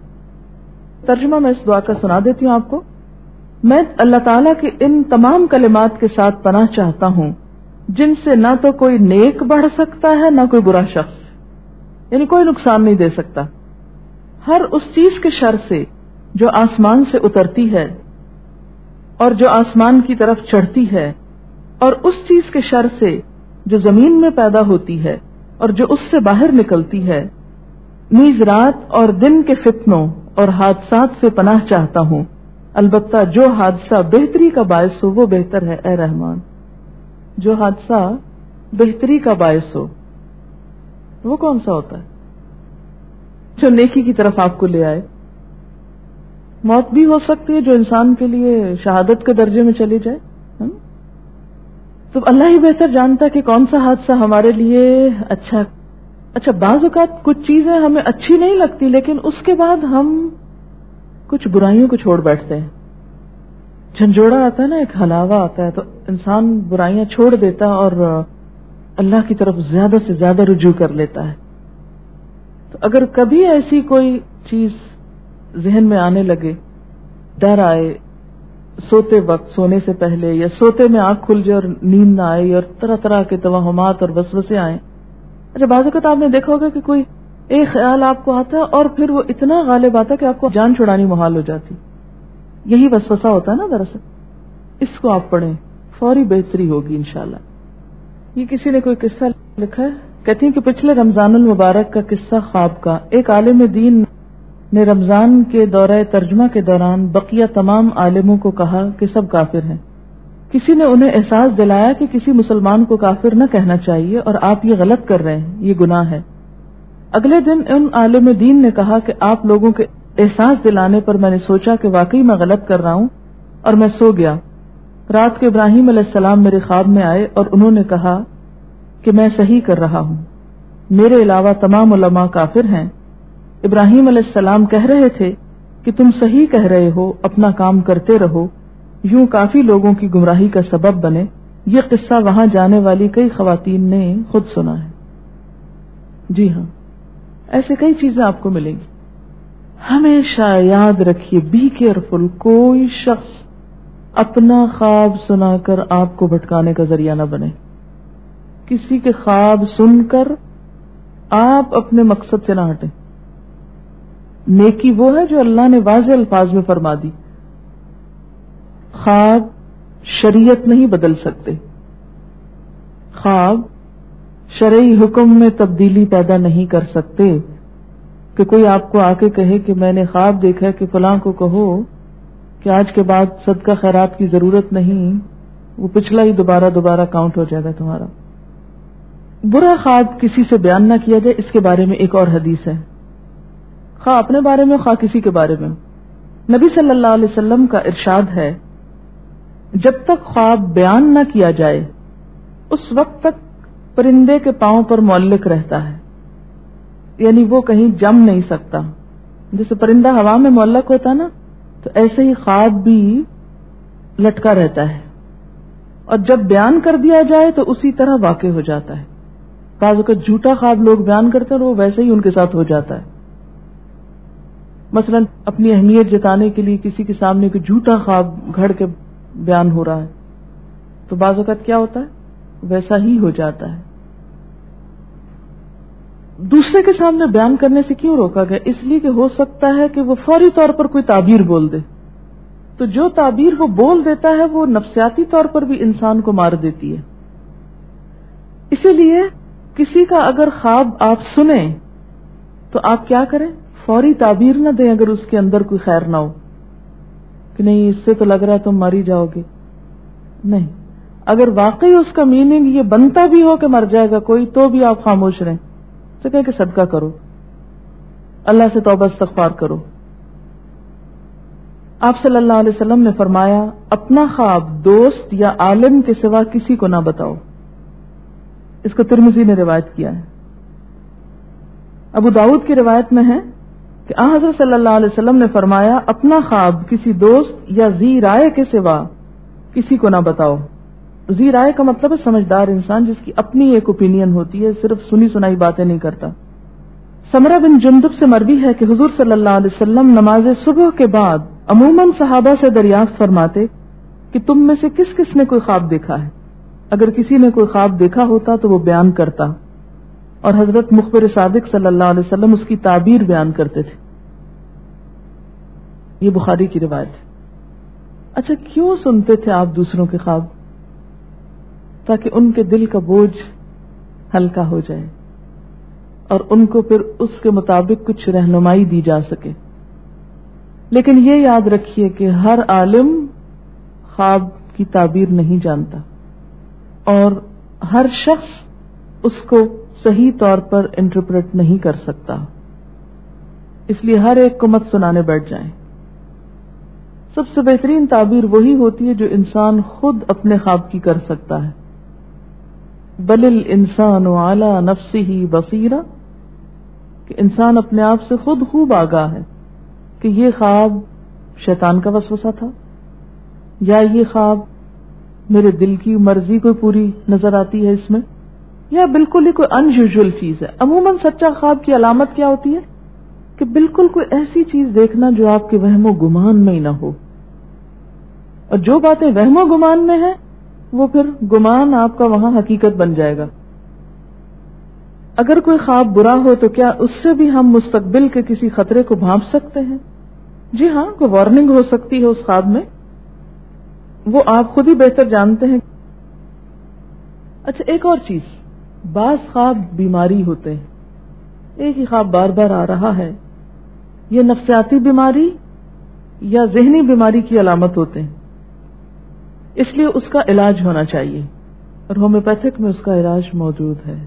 ترجمہ میں اس دعا کا سنا دیتی ہوں آپ کو. میں اللہ تعالیٰ کے ان تمام کلمات کے ساتھ پناہ چاہتا ہوں جن سے نہ تو کوئی نیک بڑھ سکتا ہے نہ کوئی برا شخص، یعنی کوئی نقصان نہیں دے سکتا. ہر اس چیز کے شر سے جو آسمان سے اترتی ہے اور جو آسمان کی طرف چڑھتی ہے، اور اس چیز کے شر سے جو زمین میں پیدا ہوتی ہے اور جو اس سے باہر نکلتی ہے. نیز رات اور دن کے فتنوں اور حادثات سے پناہ چاہتا ہوں، البتہ جو حادثہ بہتری کا باعث ہو وہ بہتر ہے اے رحمان. جو حادثہ بہتری کا باعث ہو وہ کون سا ہوتا ہے؟ جو نیکی کی طرف آپ کو لے آئے. موت بھی ہو سکتی ہے جو انسان کے لیے شہادت کے درجے میں چلی جائے. تو اللہ ہی بہتر جانتا ہے کہ کون سا حادثہ ہمارے لیے اچھا. اچھا بعض اوقات کچھ چیزیں ہمیں اچھی نہیں لگتی لیکن اس کے بعد ہم کچھ برائیوں کو چھوڑ بیٹھتے ہیں. جھنجھوڑا آتا ہے نا، ایک ہلاوا آتا ہے، تو انسان برائیاں چھوڑ دیتا ہے اور اللہ کی طرف زیادہ سے زیادہ رجوع کر لیتا ہے. تو اگر کبھی ایسی کوئی چیز ذہن میں آنے لگے، ڈر آئے سوتے وقت، سونے سے پہلے، یا سوتے میں آنکھ کھل جائے اور نیند نہ آئے اور طرح طرح کے توہمات اور وسوسے آئیں. اچھا بعض اوقات آپ نے دیکھا ہوگا کہ کوئی ایک خیال آپ کو آتا ہے اور پھر وہ اتنا غالب آتا ہے کہ آپ کو جان چھڑانی محال ہو جاتی. یہی وسوسہ ہوتا ہے نا دراصل. اس کو آپ پڑھیں، فوری بہتری ہوگی انشاءاللہ. یہ کسی نے کوئی قصہ لکھا ہے، کہتی ہیں کہ پچھلے رمضان المبارک کا قصہ خواب کا. ایک عالم دین نے رمضان کے دورہ ترجمہ کے دوران بقیہ تمام عالموں کو کہا کہ سب کافر ہیں. کسی نے انہیں احساس دلایا کہ کسی مسلمان کو کافر نہ کہنا چاہیے اور آپ یہ غلط کر رہے ہیں، یہ گناہ ہے. اگلے دن ان عالم دین نے کہا کہ آپ لوگوں کے احساس دلانے پر میں نے سوچا کہ واقعی میں غلط کر رہا ہوں اور میں سو گیا. رات کو ابراہیم علیہ السلام میرے خواب میں آئے اور انہوں نے کہا کہ میں صحیح کر رہا ہوں، میرے علاوہ تمام علماء کافر ہیں. ابراہیم علیہ السلام کہہ رہے تھے کہ تم صحیح کہہ رہے ہو، اپنا کام کرتے رہو، یوں کافی لوگوں کی گمراہی کا سبب بنے. یہ قصہ وہاں جانے والی کئی خواتین نے خود سنا ہے. جی ہاں، ایسے کئی چیزیں آپ کو ملیں گی. ہمیشہ یاد رکھیے، بی کیئرفل، کوئی شخص اپنا خواب سنا کر آپ کو بھٹکانے کا ذریعہ نہ بنے. کسی کے خواب سن کر آپ اپنے مقصد سے نہ ہٹیں. نیکی وہ ہے جو اللہ نے واضح الفاظ میں فرما دی. خواب شریعت نہیں بدل سکتے، خواب شرعی حکم میں تبدیلی پیدا نہیں کر سکتے. کہ کوئی آپ کو آ کے کہے کہ میں نے خواب دیکھا ہے کہ فلاں کو کہو کہ آج کے بعد صدقہ خیرات کی ضرورت نہیں، وہ پچھلا ہی دوبارہ دوبارہ کاؤنٹ ہو جائے گا تمہارا۔ برا خواب کسی سے بیان نہ کیا جائے، اس کے بارے میں ایک اور حدیث ہے، خواہ اپنے بارے میں خواہ کسی کے بارے میں۔ نبی صلی اللہ علیہ وسلم کا ارشاد ہے، جب تک خواب بیان نہ کیا جائے اس وقت تک پرندے کے پاؤں پر معلق رہتا ہے، یعنی وہ کہیں جم نہیں سکتا۔ جیسے پرندہ ہوا میں معلق ہوتا نا، تو ایسے ہی خواب بھی لٹکا رہتا ہے، اور جب بیان کر دیا جائے تو اسی طرح واقع ہو جاتا ہے۔ بعض اوقات جھوٹا خواب لوگ بیان کرتے ہیں اور وہ ویسے ہی ان کے ساتھ ہو جاتا ہے۔ مثلا اپنی اہمیت جتانے کے لیے کسی کے سامنے کوئی جھوٹا خواب گھڑ کے بیان ہو رہا ہے، تو بعض اوقات کیا ہوتا ہے، ویسا ہی ہو جاتا ہے۔ دوسرے کے سامنے بیان کرنے سے کیوں روکا گیا؟ اس لیے کہ ہو سکتا ہے کہ وہ فوری طور پر کوئی تعبیر بول دے، تو جو تعبیر وہ بول دیتا ہے وہ نفسیاتی طور پر بھی انسان کو مار دیتی ہے۔ اسی لیے کسی کا اگر خواب آپ سنیں تو آپ کیا کریں؟ فوری تعبیر نہ دیں اگر اس کے اندر کوئی خیر نہ ہو، کہ نہیں اس سے تو لگ رہا ہے تم ماری جاؤ گے۔ نہیں، اگر واقعی اس کا میننگ یہ بنتا بھی ہو کہ مر جائے گا کوئی، تو بھی آپ خاموش رہیں، تو کہیں کہ صدقہ کرو، اللہ سے توبہ استغفار کرو۔ آپ صلی اللہ علیہ وسلم نے فرمایا، اپنا خواب دوست یا عالم کے سوا کسی کو نہ بتاؤ۔ اس کو ترمذی نے روایت کیا ہے۔ ابو داؤد کی روایت میں ہے کہ آن حضرت صلی اللہ علیہ وسلم نے فرمایا، اپنا خواب کسی دوست یا ذی رائے کے سوا کسی کو نہ بتاؤ۔ ذی رائے کا مطلب ہے سمجھدار انسان، جس کی اپنی ایک اوپینین ہوتی ہے، صرف سنی سنائی باتیں نہیں کرتا۔ سمرہ بن جندب سے مروی ہے کہ حضور صلی اللہ علیہ وسلم نماز صبح کے بعد عموماً صحابہ سے دریافت فرماتے کہ تم میں سے کس کس نے کوئی خواب دیکھا ہے؟ اگر کسی نے کوئی خواب دیکھا ہوتا تو وہ بیان کرتا، اور حضرت مخبر صادق صلی اللہ علیہ وسلم اس کی تعبیر بیان کرتے تھے۔ یہ بخاری کی روایت ہے۔ اچھا، کیوں سنتے تھے آپ دوسروں کے خواب؟ تاکہ ان کے دل کا بوجھ ہلکا ہو جائے اور ان کو پھر اس کے مطابق کچھ رہنمائی دی جا سکے۔ لیکن یہ یاد رکھیے کہ ہر عالم خواب کی تعبیر نہیں جانتا، اور ہر شخص اس کو صحیح طور پر انٹرپریٹ نہیں کر سکتا، اس لیے ہر ایک کو مت سنانے بیٹھ جائیں۔ سب سے بہترین تعبیر وہی ہوتی ہے جو انسان خود اپنے خواب کی کر سکتا ہے۔ بل الانسان علی نفسہ بصیرہ، کہ انسان اپنے آپ سے خود خوب آگاہ ہے کہ یہ خواب شیطان کا وسوسہ تھا، یا یہ خواب میرے دل کی مرضی کو پوری نظر آتی ہے اس میں، یا بالکل ہی کوئی ان یوزول چیز ہے۔ عموماً سچا خواب کی علامت کیا ہوتی ہے؟ کہ بالکل کوئی ایسی چیز دیکھنا جو آپ کے وہم و گمان میں ہی نہ ہو، اور جو باتیں وہم و گمان میں ہیں وہ پھر گمان آپ کا وہاں حقیقت بن جائے گا۔ اگر کوئی خواب برا ہو تو کیا اس سے بھی ہم مستقبل کے کسی خطرے کو بھانپ سکتے ہیں؟ جی ہاں، کوئی وارننگ ہو سکتی ہے اس خواب میں، وہ آپ خود ہی بہتر جانتے ہیں۔ اچھا، ایک اور چیز، بعض خواب بیماری ہوتے ہیں، ایک ہی خواب بار بار آ رہا ہے، یہ نفسیاتی بیماری یا ذہنی بیماری کی علامت ہوتے ہیں، اس لیے اس کا علاج ہونا چاہیے، اور ہومیوپیتھک میں اس کا علاج موجود ہے۔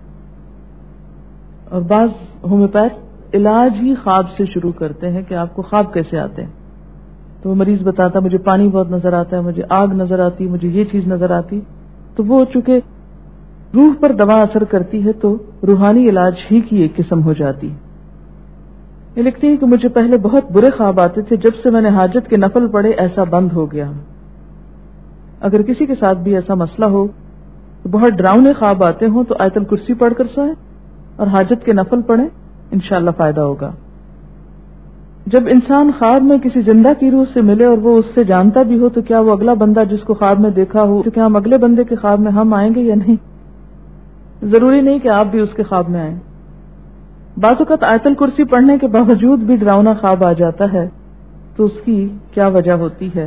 اور بعض ہومیوپیتھ علاج ہی خواب سے شروع کرتے ہیں کہ آپ کو خواب کیسے آتے ہیں، تو وہ مریض بتاتا مجھے پانی بہت نظر آتا ہے، مجھے آگ نظر آتی، مجھے یہ چیز نظر آتی، تو وہ چونکہ روح پر دوا اثر کرتی ہے تو روحانی علاج ہی کی ایک قسم ہو جاتی ہے۔ یہ لکھتے ہیں کہ مجھے پہلے بہت برے خواب آتے تھے، جب سے میں نے حاجت کے نفل پڑھے ایسا بند ہو گیا۔ اگر کسی کے ساتھ بھی ایسا مسئلہ ہو، بہت ڈراؤنے خواب آتے ہوں تو آیت الکرسی پڑھ کر سوئیں اور حاجت کے نفل پڑھیں، انشاءاللہ فائدہ ہوگا۔ جب انسان خواب میں کسی زندہ کی روح سے ملے اور وہ اس سے جانتا بھی ہو تو کیا وہ اگلا بندہ جس کو خواب میں دیکھا ہو، تو کیا ہم اگلے بندے کے خواب میں ہم آئیں گے یا نہیں؟ ضروری نہیں کہ آپ بھی اس کے خواب میں آئیں۔ بعض اوقات آیت الکرسی پڑھنے کے باوجود بھی ڈراؤنا خواب آ جاتا ہے، تو اس کی کیا وجہ ہوتی ہے؟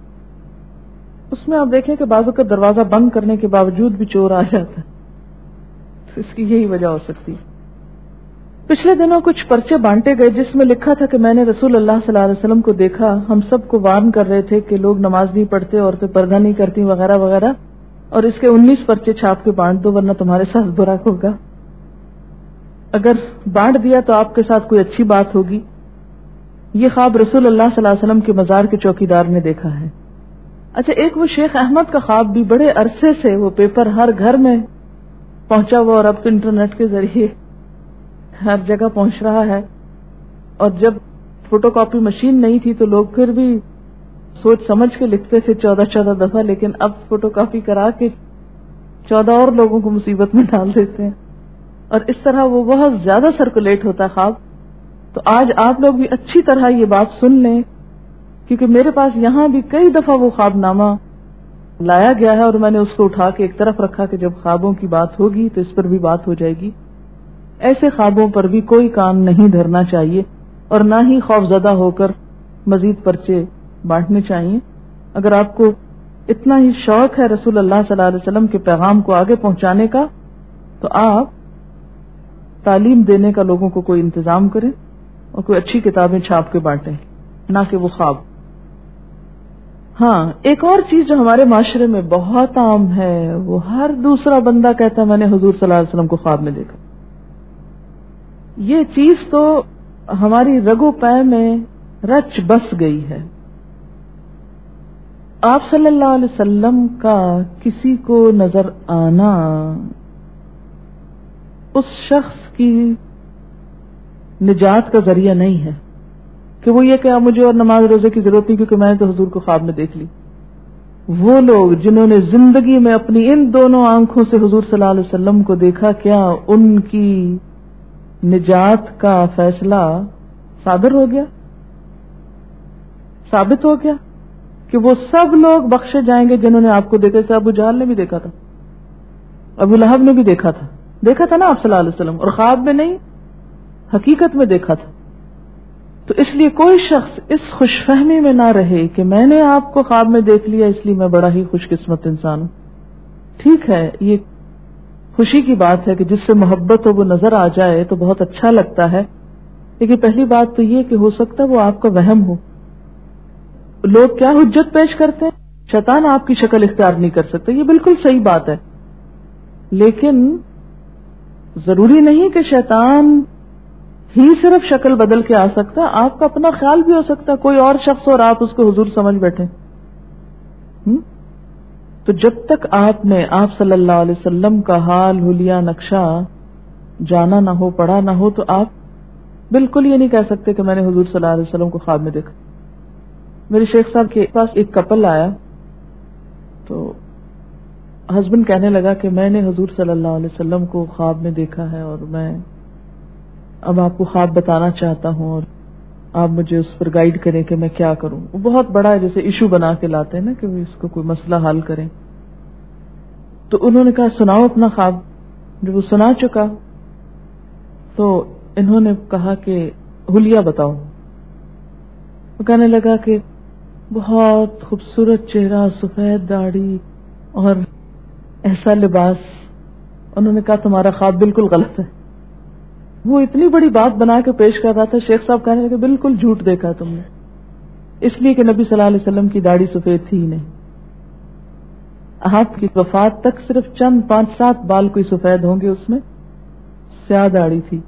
اس میں آپ دیکھیں کہ بعض اوقات دروازہ بند کرنے کے باوجود بھی چور آ جاتا ہے، تو اس کی یہی وجہ ہو سکتی ہے۔ پچھلے دنوں کچھ پرچے بانٹے گئے جس میں لکھا تھا کہ میں نے رسول اللہ صلی اللہ علیہ وسلم کو دیکھا، ہم سب کو وارن کر رہے تھے کہ لوگ نماز نہیں پڑھتے، عورتیں پردہ نہیں کرتی وغیرہ وغیرہ، اور اس کے انیس پرچے چھاپ کے بانٹ دو ورنہ تمہارے ساتھ برا ہوگا۔ اگر بانٹ دیا تو آپ کے ساتھ کوئی اچھی بات ہوگی۔ یہ خواب رسول اللہ صلی اللہ علیہ وسلم کے مزار کے چوکیدار نے دیکھا ہے۔ اچھا، ایک وہ شیخ احمد کا خواب بھی بڑے عرصے سے وہ پیپر ہر گھر میں پہنچا ہوا، اور اب تو انٹرنیٹ کے ذریعے ہر جگہ پہنچ رہا ہے، اور جب فوٹو کاپی مشین نہیں تھی تو لوگ پھر بھی سوچ سمجھ کے لکھتے تھے چودہ چودہ دفعہ، لیکن اب فوٹو کاپی کرا کے چودہ اور لوگوں کو مصیبت میں ڈال دیتے ہیں، اور اس طرح وہ بہت زیادہ سرکولیٹ ہوتا ہے خواب۔ تو آج آپ لوگ بھی اچھی طرح یہ بات سن لیں، کیونکہ میرے پاس یہاں بھی کئی دفعہ وہ خواب نامہ لایا گیا ہے، اور میں نے اس کو اٹھا کے ایک طرف رکھا کہ جب خوابوں کی بات ہوگی تو اس پر بھی بات ہو جائے گی۔ ایسے خوابوں پر بھی کوئی کان نہیں دھرنا چاہیے، اور نہ ہی خوف زدہ ہو کر مزید پرچے بانٹنے چاہیے۔ اگر آپ کو اتنا ہی شوق ہے رسول اللہ صلی اللہ علیہ وسلم کے پیغام کو آگے پہنچانے کا، تو آپ تعلیم دینے کا لوگوں کو کوئی انتظام کریں اور کوئی اچھی کتابیں چھاپ کے بانٹیں، نہ کہ وہ خواب۔ ہاں، ایک اور چیز جو ہمارے معاشرے میں بہت عام ہے، وہ ہر دوسرا بندہ کہتا ہے میں نے حضور صلی اللہ علیہ وسلم کو خواب میں دیکھا۔ یہ چیز تو ہماری رگو پے میں رچ بس گئی ہے۔ آپ صلی اللہ علیہ وسلم کا کسی کو نظر آنا اس شخص کی نجات کا ذریعہ نہیں ہے کہ وہ یہ کہ اب مجھے اور نماز روزے کی ضرورت نہیں کیونکہ میں نے تو حضور کو خواب میں دیکھ لی۔ وہ لوگ جنہوں نے زندگی میں اپنی ان دونوں آنکھوں سے حضور صلی اللہ علیہ وسلم کو دیکھا، کیا ان کی نجات کا فیصلہ صادر ہو گیا، ثابت ہو گیا کہ وہ سب لوگ بخشے جائیں گے جنہوں نے آپ کو دیکھا؟ تھا ابو جہل نے بھی دیکھا تھا، ابو لہب نے بھی دیکھا تھا دیکھا تھا نا آپ صلی اللہ علیہ وسلم، اور خواب میں نہیں، حقیقت میں دیکھا تھا۔ تو اس لیے کوئی شخص اس خوش فہمی میں نہ رہے کہ میں نے آپ کو خواب میں دیکھ لیا اس لیے میں بڑا ہی خوش قسمت انسان ہوں۔ ٹھیک ہے، یہ خوشی کی بات ہے کہ جس سے محبت ہو وہ نظر آ جائے تو بہت اچھا لگتا ہے، لیکن پہلی بات تو یہ کہ ہو سکتا ہے وہ آپ کا وہم ہو۔ لوگ کیا حجت پیش کرتے ہیں؟ شیطان آپ کی شکل اختیار نہیں کر سکتا، یہ بالکل صحیح بات ہے، لیکن ضروری نہیں کہ شیطان ہی صرف شکل بدل کے آ سکتا، آپ کا اپنا خیال بھی ہو سکتا، کوئی اور شخص اور آپ اس کو حضور سمجھ بیٹھے۔ تو جب تک آپ نے آپ صلی اللہ علیہ وسلم کا حال حلیہ نقشہ جانا نہ ہو، پڑھا نہ ہو، تو آپ بالکل یہ نہیں کہہ سکتے کہ میں نے حضور صلی اللہ علیہ وسلم کو خواب میں دیکھا۔ میرے شیخ صاحب کے پاس ایک کپل آیا تو ہسبینڈ کہنے لگا کہ میں نے حضور صلی اللہ علیہ وسلم کو خواب میں دیکھا ہے اور میں اب آپ کو خواب بتانا چاہتا ہوں اور آپ مجھے اس پر گائیڈ کریں کہ میں کیا کروں۔ وہ بہت بڑا ہے، جیسے ایشو بنا کے لاتے ہیں نا کہ وہ اس کو کوئی مسئلہ حل کریں۔ تو انہوں نے کہا سناؤ اپنا خواب۔ جب وہ سنا چکا تو انہوں نے کہا کہ حلیہ بتاؤ۔ وہ کہنے لگا کہ بہت خوبصورت چہرہ، سفید داڑھی اور ایسا لباس۔ انہوں نے کہا تمہارا خواب بالکل غلط ہے۔ وہ اتنی بڑی بات بنا کے پیش کر رہا تھا، شیخ صاحب کہنے لگے بالکل جھوٹ دیکھا تم نے، اس لیے کہ نبی صلی اللہ علیہ وسلم کی داڑھی سفید تھی ہی نہیں، آپ کی وفات تک صرف چند پانچ سات بال کوئی سفید ہوں گے، اس میں سیاہ داڑھی تھی۔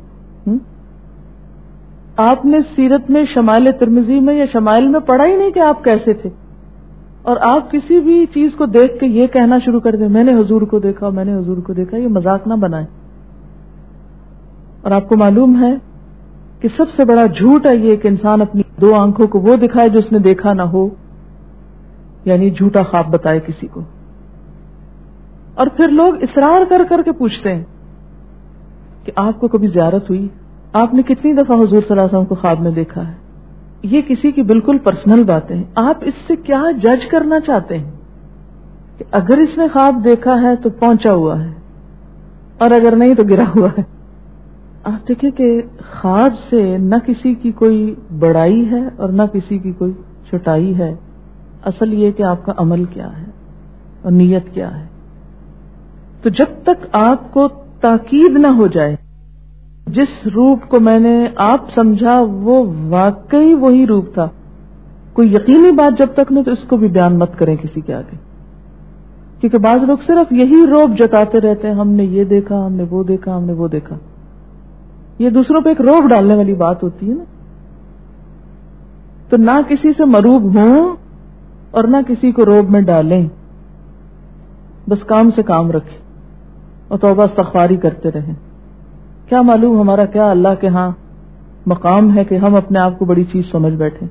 آپ نے سیرت میں شمائل ترمذی میں یا شمائل میں پڑھا ہی نہیں کہ آپ کیسے تھے، اور آپ کسی بھی چیز کو دیکھ کے یہ کہنا شروع کر دیں میں نے حضور کو دیکھا، میں نے حضور کو دیکھا۔ یہ مذاق نہ بنائیں۔ اور آپ کو معلوم ہے کہ سب سے بڑا جھوٹ ہے یہ کہ انسان اپنی دو آنکھوں کو وہ دکھائے جو اس نے دیکھا نہ ہو، یعنی جھوٹا خواب بتائے کسی کو۔ اور پھر لوگ اصرار کر کر کے پوچھتے ہیں کہ آپ کو کبھی زیارت ہوئی، آپ نے کتنی دفعہ حضور صلی اللہ علیہ وسلم کو خواب میں دیکھا ہے۔ یہ کسی کی بالکل پرسنل باتیں ہیں، آپ اس سے کیا جج کرنا چاہتے ہیں کہ اگر اس نے خواب دیکھا ہے تو پہنچا ہوا ہے اور اگر نہیں تو گرا ہوا ہے۔ آپ دیکھیں کہ خواب سے نہ کسی کی کوئی بڑائی ہے اور نہ کسی کی کوئی چھوٹائی ہے، اصل یہ کہ آپ کا عمل کیا ہے اور نیت کیا ہے۔ تو جب تک آپ کو تاکید نہ ہو جائے جس روپ کو میں نے آپ سمجھا وہ واقعی وہی روپ تھا. کوئی یقینی بات جب تک نہیں تو اس کو بھی بیان مت کریں کسی کے آگے, کیونکہ بعض لوگ صرف یہی روپ جتاتے رہتے ہیں, ہم نے یہ دیکھا, ہم نے وہ دیکھا, ہم نے وہ دیکھا. یہ دوسروں پہ ایک روب ڈالنے والی بات ہوتی ہے نا. تو نہ کسی سے مروب ہوں اور نہ کسی کو روب میں ڈالیں, بس کام سے کام رکھیں اور توبہ استغفاری کرتے رہیں. کیا معلوم ہمارا کیا اللہ کے ہاں مقام ہے کہ ہم اپنے آپ کو بڑی چیز سمجھ بیٹھے.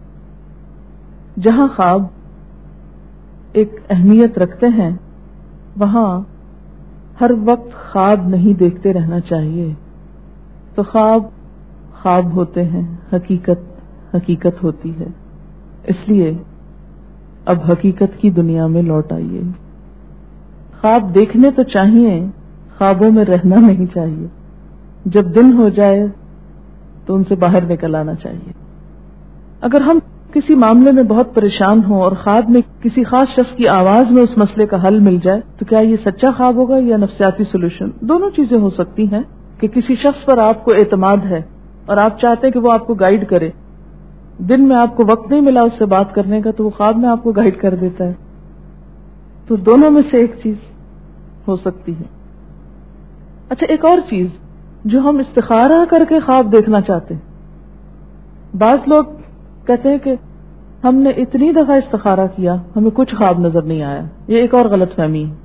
جہاں خواب ایک اہمیت رکھتے ہیں وہاں ہر وقت خواب نہیں دیکھتے رہنا چاہیے. تو خواب خواب ہوتے ہیں, حقیقت حقیقت ہوتی ہے. اس لیے اب حقیقت کی دنیا میں لوٹ آئیے. خواب دیکھنے تو چاہیے, خوابوں میں رہنا نہیں چاہیے. جب دن ہو جائے تو ان سے باہر نکل آنا چاہیے. اگر ہم کسی معاملے میں بہت پریشان ہوں اور خواب میں کسی خاص شخص کی آواز میں اس مسئلے کا حل مل جائے تو کیا یہ سچا خواب ہوگا یا نفسیاتی سولوشن؟ دونوں چیزیں ہو سکتی ہیں کہ کسی شخص پر آپ کو اعتماد ہے اور آپ چاہتے ہیں کہ وہ آپ کو گائیڈ کرے. دن میں آپ کو وقت نہیں ملا اس سے بات کرنے کا تو وہ خواب میں آپ کو گائیڈ کر دیتا ہے. تو دونوں میں سے ایک چیز ہو سکتی ہے. اچھا, ایک اور چیز جو ہم استخارہ کر کے خواب دیکھنا چاہتے ہیں. بعض لوگ کہتے ہیں کہ ہم نے اتنی دفعہ استخارہ کیا ہمیں کچھ خواب نظر نہیں آیا. یہ ایک اور غلط فہمی ہے.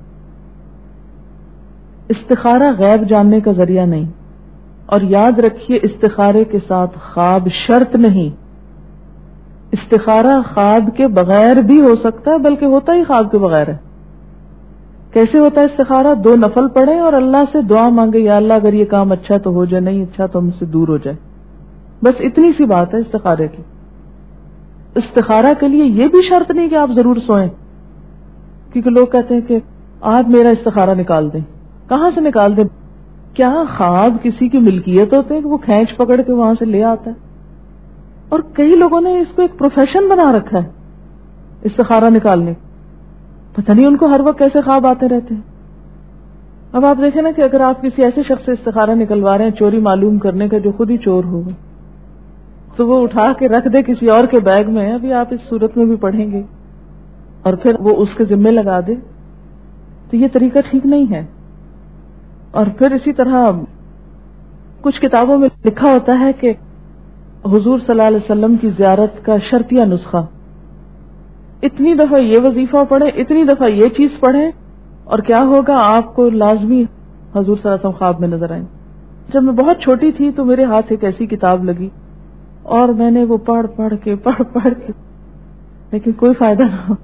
استخارہ غیب جاننے کا ذریعہ نہیں, اور یاد رکھیے استخارے کے ساتھ خواب شرط نہیں. استخارہ خواب کے بغیر بھی ہو سکتا ہے, بلکہ ہوتا ہی خواب کے بغیر ہے. کیسے ہوتا ہے استخارہ؟ دو نفل پڑھیں اور اللہ سے دعا مانگے, یا اللہ اگر یہ کام اچھا تو ہو جائے, نہیں اچھا تو ہم سے دور ہو جائے. بس اتنی سی بات ہے استخارے کی. استخارہ کے لیے یہ بھی شرط نہیں کہ آپ ضرور سوئیں, کیونکہ لوگ کہتے ہیں کہ آپ میرا استخارہ نکال دیں. کہاں سے نکال دیں؟ کیا خواب کسی کی ملکیت ہوتے ہیں کہ وہ کھینچ پکڑ کے وہاں سے لے آتا ہے؟ اور کئی لوگوں نے اس کو ایک پروفیشن بنا رکھا ہے استخارہ نکالنے. پتہ نہیں ان کو ہر وقت کیسے خواب آتے رہتے ہیں. اب آپ دیکھیں نا کہ اگر آپ کسی ایسے شخص سے استخارہ نکلوا رہے ہیں چوری معلوم کرنے کا جو خود ہی چور ہوگا, تو وہ اٹھا کے رکھ دے کسی اور کے بیگ میں, ابھی آپ اس صورت میں بھی پڑھیں گے, اور پھر وہ اس کے ذمے لگا دے, تو یہ طریقہ ٹھیک نہیں ہے. اور پھر اسی طرح کچھ کتابوں میں لکھا ہوتا ہے کہ حضور صلی اللہ علیہ وسلم کی زیارت کا شرطیہ نسخہ, اتنی دفعہ یہ وظیفہ پڑھیں, اتنی دفعہ یہ چیز پڑھیں, اور کیا ہوگا آپ کو لازمی حضور صلی اللہ علیہ وسلم خواب میں نظر آئیں. جب میں بہت چھوٹی تھی تو میرے ہاتھ ایک ایسی کتاب لگی اور میں نے وہ پڑھ پڑھ کے پڑھ پڑھ کے لیکن کوئی فائدہ نہ ہو.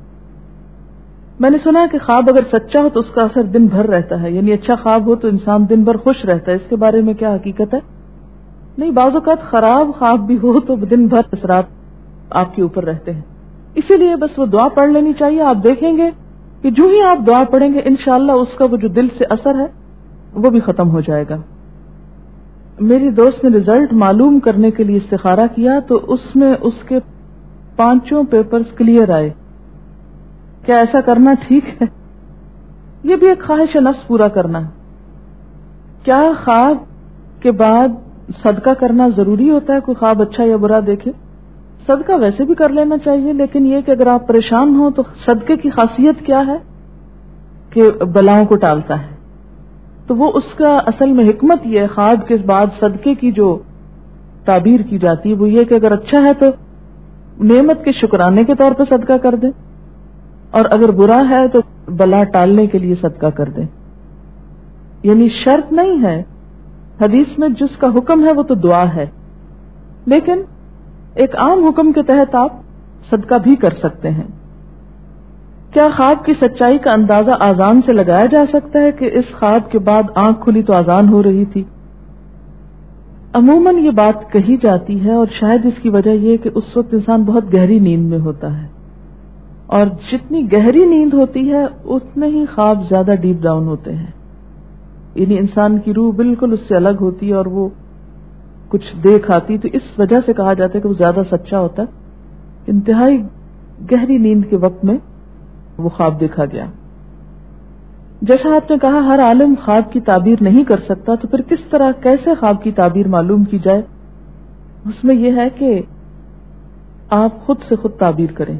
میں نے سنا کہ خواب اگر سچا ہو تو اس کا اثر دن بھر رہتا ہے, یعنی اچھا خواب ہو تو انسان دن بھر خوش رہتا ہے. اس کے بارے میں کیا حقیقت ہے؟ نہیں, بعض اوقات خراب خواب بھی ہو تو دن بھر اثرات آپ کے اوپر رہتے ہیں. اسی لیے بس وہ دعا پڑھ لینی چاہیے. آپ دیکھیں گے کہ جو ہی آپ دعا پڑھیں گے انشاءاللہ اس کا وہ جو دل سے اثر ہے وہ بھی ختم ہو جائے گا. میری دوست نے رزلٹ معلوم کرنے کے لیے استخارہ کیا تو اس میں اس کے پانچوں پیپرز کلیئر آئے. کیا ایسا کرنا ٹھیک ہے؟ یہ بھی ایک خواہش نفس پورا کرنا ہے. کیا خواب کے بعد صدقہ کرنا ضروری ہوتا ہے؟ کوئی خواب اچھا یا برا دیکھے, صدقہ ویسے بھی کر لینا چاہیے, لیکن یہ کہ اگر آپ پریشان ہوں تو صدقے کی خاصیت کیا ہے کہ بلاؤں کو ٹالتا ہے. تو وہ اس کا اصل میں حکمت یہ ہے, خواب کے بعد صدقے کی جو تعبیر کی جاتی ہے وہ یہ کہ اگر اچھا ہے تو نعمت کے شکرانے کے طور پہ صدقہ کر دیں, اور اگر برا ہے تو بلا ٹالنے کے لیے صدقہ کر دیں. یعنی شرط نہیں ہے, حدیث میں جس کا حکم ہے وہ تو دعا ہے, لیکن ایک عام حکم کے تحت آپ صدقہ بھی کر سکتے ہیں. کیا خواب کی سچائی کا اندازہ آذان سے لگایا جا سکتا ہے کہ اس خواب کے بعد آنکھ کھلی تو آذان ہو رہی تھی؟ عموماً یہ بات کہی جاتی ہے, اور شاید اس کی وجہ یہ کہ اس وقت انسان بہت گہری نیند میں ہوتا ہے, اور جتنی گہری نیند ہوتی ہے اتنے ہی خواب زیادہ ڈیپ ڈاؤن ہوتے ہیں. یعنی انسان کی روح بالکل اس سے الگ ہوتی ہے اور وہ کچھ دیکھ آتی, تو اس وجہ سے کہا جاتا ہے کہ وہ زیادہ سچا ہوتا ہے. انتہائی گہری نیند کے وقت میں وہ خواب دیکھا گیا. جیسا آپ نے کہا ہر عالم خواب کی تعبیر نہیں کر سکتا، تو پھر کس طرح کیسے خواب کی تعبیر معلوم کی جائے؟ اس میں یہ ہے کہ آپ خود سے خود تعبیر کریں۔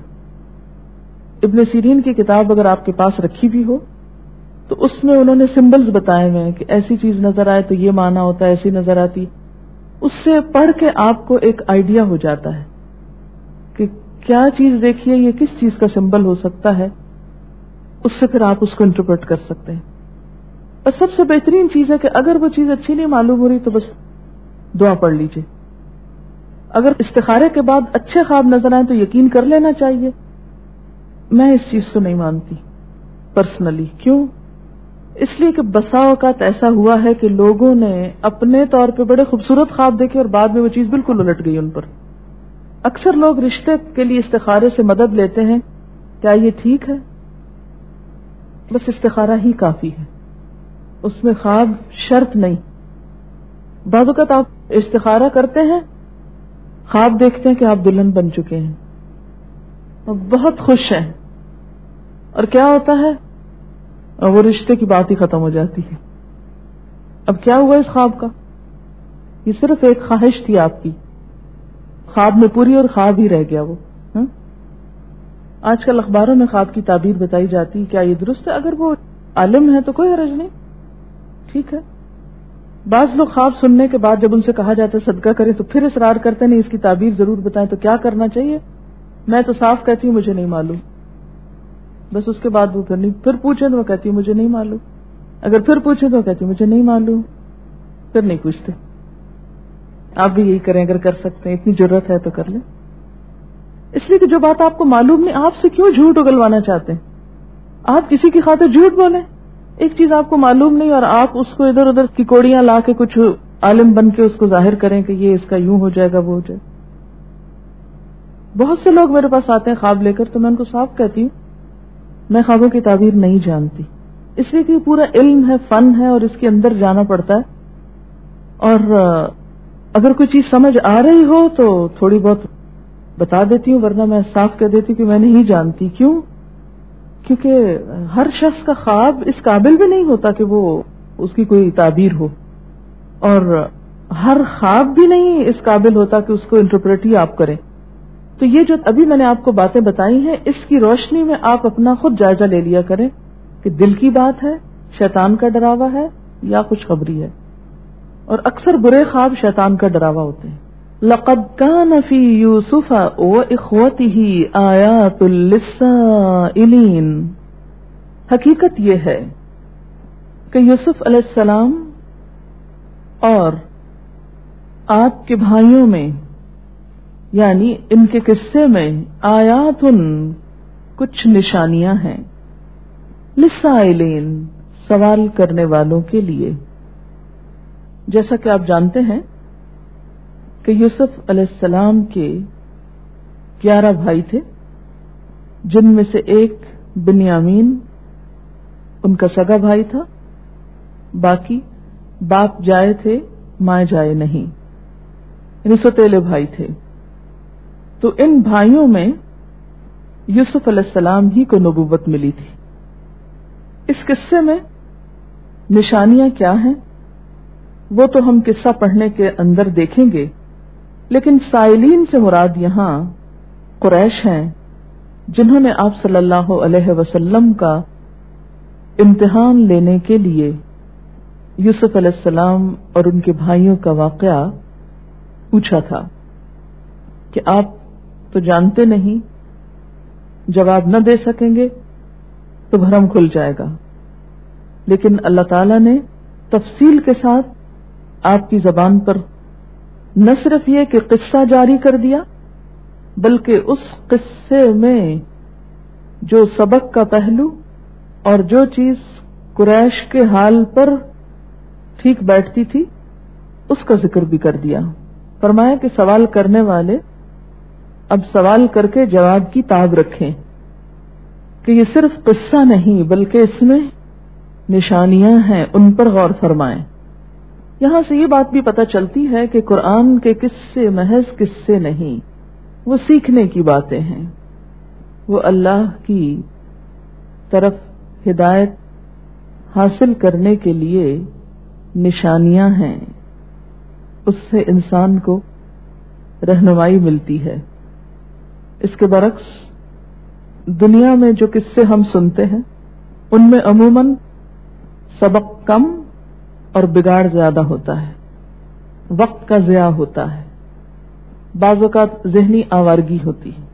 ابن سیرین کی کتاب اگر آپ کے پاس رکھی بھی ہو تو اس میں انہوں نے سمبلز بتائے ہوئے ہیں کہ ایسی چیز نظر آئے تو یہ معنی ہوتا ہے، ایسی نظر آتی، اس سے پڑھ کے آپ کو ایک آئیڈیا ہو جاتا ہے کہ کیا چیز دیکھیے یہ کس چیز کا سمبل ہو سکتا ہے، اس سے پھر آپ اس کو انٹرپریٹ کر سکتے ہیں۔ اور سب سے بہترین چیز ہے کہ اگر وہ چیز اچھی نہیں معلوم ہو رہی تو بس دعا پڑھ لیجئے۔ اگر استخارے کے بعد اچھے خواب نظر آئیں تو یقین کر لینا چاہیے۔ میں اس چیز کو نہیں مانتی پرسنلی۔ کیوں؟ اس لیے کہ بسا اوقات ایسا ہوا ہے کہ لوگوں نے اپنے طور پہ بڑے خوبصورت خواب دیکھے اور بعد میں وہ چیز بالکل الٹ گئی ان پر۔ اکثر لوگ رشتے کے لیے استخارے سے مدد لیتے ہیں، کیا یہ ٹھیک ہے؟ بس استخارہ ہی کافی ہے، اس میں خواب شرط نہیں۔ بعض اوقات آپ استخارہ کرتے ہیں، خواب دیکھتے ہیں کہ آپ دلہن بن چکے ہیں اور بہت خوش ہیں، اور کیا ہوتا ہے؟ اور وہ رشتے کی بات ہی ختم ہو جاتی ہے۔ اب کیا ہوا اس خواب کا؟ یہ صرف ایک خواہش تھی آپ کی، خواب میں پوری اور خواب ہی رہ گیا وہ۔ ہاں؟ آج کل اخباروں میں خواب کی تعبیر بتائی جاتی، کیا یہ درست ہے؟ اگر وہ عالم ہے تو کوئی حرج نہیں، ٹھیک ہے۔ بعض لوگ خواب سننے کے بعد جب ان سے کہا جاتا ہے صدقہ کریں تو پھر اصرار کرتے نہیں، اس کی تعبیر ضرور بتائیں، تو کیا کرنا چاہیے؟ میں تو صاف کہتی ہوں مجھے نہیں معلوم، بس اس کے بعد وہ پھر نہیں، پھر پوچھیں تو وہ کہتی ہے مجھے نہیں معلوم، اگر پھر پوچھیں تو وہ کہتی ہے مجھے نہیں معلوم، پھر نہیں پوچھتے۔ آپ بھی یہی کریں اگر کر سکتے ہیں، اتنی ضرورت ہے تو کر لیں۔ اس لیے کہ جو بات آپ کو معلوم نہیں، آپ سے کیوں جھوٹ اگلوانا چاہتے ہیں؟ آپ کسی کی خاطر جھوٹ بولیں۔ ایک چیز آپ کو معلوم نہیں اور آپ اس کو ادھر ادھر کی کوڑیاں لا کے کچھ عالم بن کے اس کو ظاہر کریں کہ یہ اس کا یوں ہو جائے گا وہ ہو جائے۔ بہت سے لوگ میرے پاس آتے ہیں خواب لے کر، تو میں ان کو صاف کہتی ہوں میں خوابوں کی تعبیر نہیں جانتی، اس لیے کہ یہ پورا علم ہے، فن ہے، اور اس کے اندر جانا پڑتا ہے، اور اگر کوئی چیز سمجھ آ رہی ہو تو تھوڑی بہت بتا دیتی ہوں، ورنہ میں صاف کہہ دیتی ہوں کہ میں نہیں جانتی۔ کیوں؟ کیونکہ ہر شخص کا خواب اس قابل بھی نہیں ہوتا کہ وہ اس کی کوئی تعبیر ہو، اور ہر خواب بھی نہیں اس قابل ہوتا کہ اس کو انٹرپریٹ ہی آپ کریں۔ تو یہ جو ابھی میں نے آپ کو باتیں بتائی ہیں، اس کی روشنی میں آپ اپنا خود جائزہ لے لیا کریں کہ دل کی بات ہے، شیطان کا ڈراوا ہے یا خوشخبری ہے، اور اکثر برے خواب شیطان کا ڈراوا ہوتے ہیں۔ لقد كان في يوسف وإخوته آيات للسائلين، حقیقت یہ ہے کہ یوسف علیہ السلام اور آپ کے بھائیوں میں، یعنی ان کے قصے میں، آیات کچھ نشانیاں ہیں، للسائلین سوال کرنے والوں کے لیے۔ جیسا کہ آپ جانتے ہیں کہ یوسف علیہ السلام کے گیارہ بھائی تھے، جن میں سے ایک بنیامین ان کا سگا بھائی تھا، باقی باپ جائے تھے ماں جائے نہیں، یعنی سوتیلے بھائی تھے۔ تو ان بھائیوں میں یوسف علیہ السلام ہی کو نبوت ملی تھی۔ اس قصے میں نشانیاں کیا ہیں وہ تو ہم قصہ پڑھنے کے اندر دیکھیں گے، لیکن سائلین سے مراد یہاں قریش ہیں، جنہوں نے آپ صلی اللہ علیہ وسلم کا امتحان لینے کے لیے یوسف علیہ السلام اور ان کے بھائیوں کا واقعہ پوچھا تھا کہ آپ تو جانتے نہیں، جواب نہ دے سکیں گے تو بھرم کھل جائے گا، لیکن اللہ تعالی نے تفصیل کے ساتھ آپ کی زبان پر نہ صرف یہ کہ قصہ جاری کر دیا، بلکہ اس قصے میں جو سبق کا پہلو اور جو چیز قریش کے حال پر ٹھیک بیٹھتی تھی اس کا ذکر بھی کر دیا۔ فرمایا کہ سوال کرنے والے اب سوال کر کے جواب کی تاب رکھیں کہ یہ صرف قصہ نہیں بلکہ اس میں نشانیاں ہیں، ان پر غور فرمائیں۔ یہاں سے یہ بات بھی پتہ چلتی ہے کہ قرآن کے قصے محض قصے نہیں، وہ سیکھنے کی باتیں ہیں، وہ اللہ کی طرف ہدایت حاصل کرنے کے لیے نشانیاں ہیں، اس سے انسان کو رہنمائی ملتی ہے۔ اس کے برعکس دنیا میں جو قصے ہم سنتے ہیں ان میں عموماً سبق کم اور بگاڑ زیادہ ہوتا ہے، وقت کا ضیاع ہوتا ہے، بعض اوقات ذہنی آوارگی ہوتی ہے۔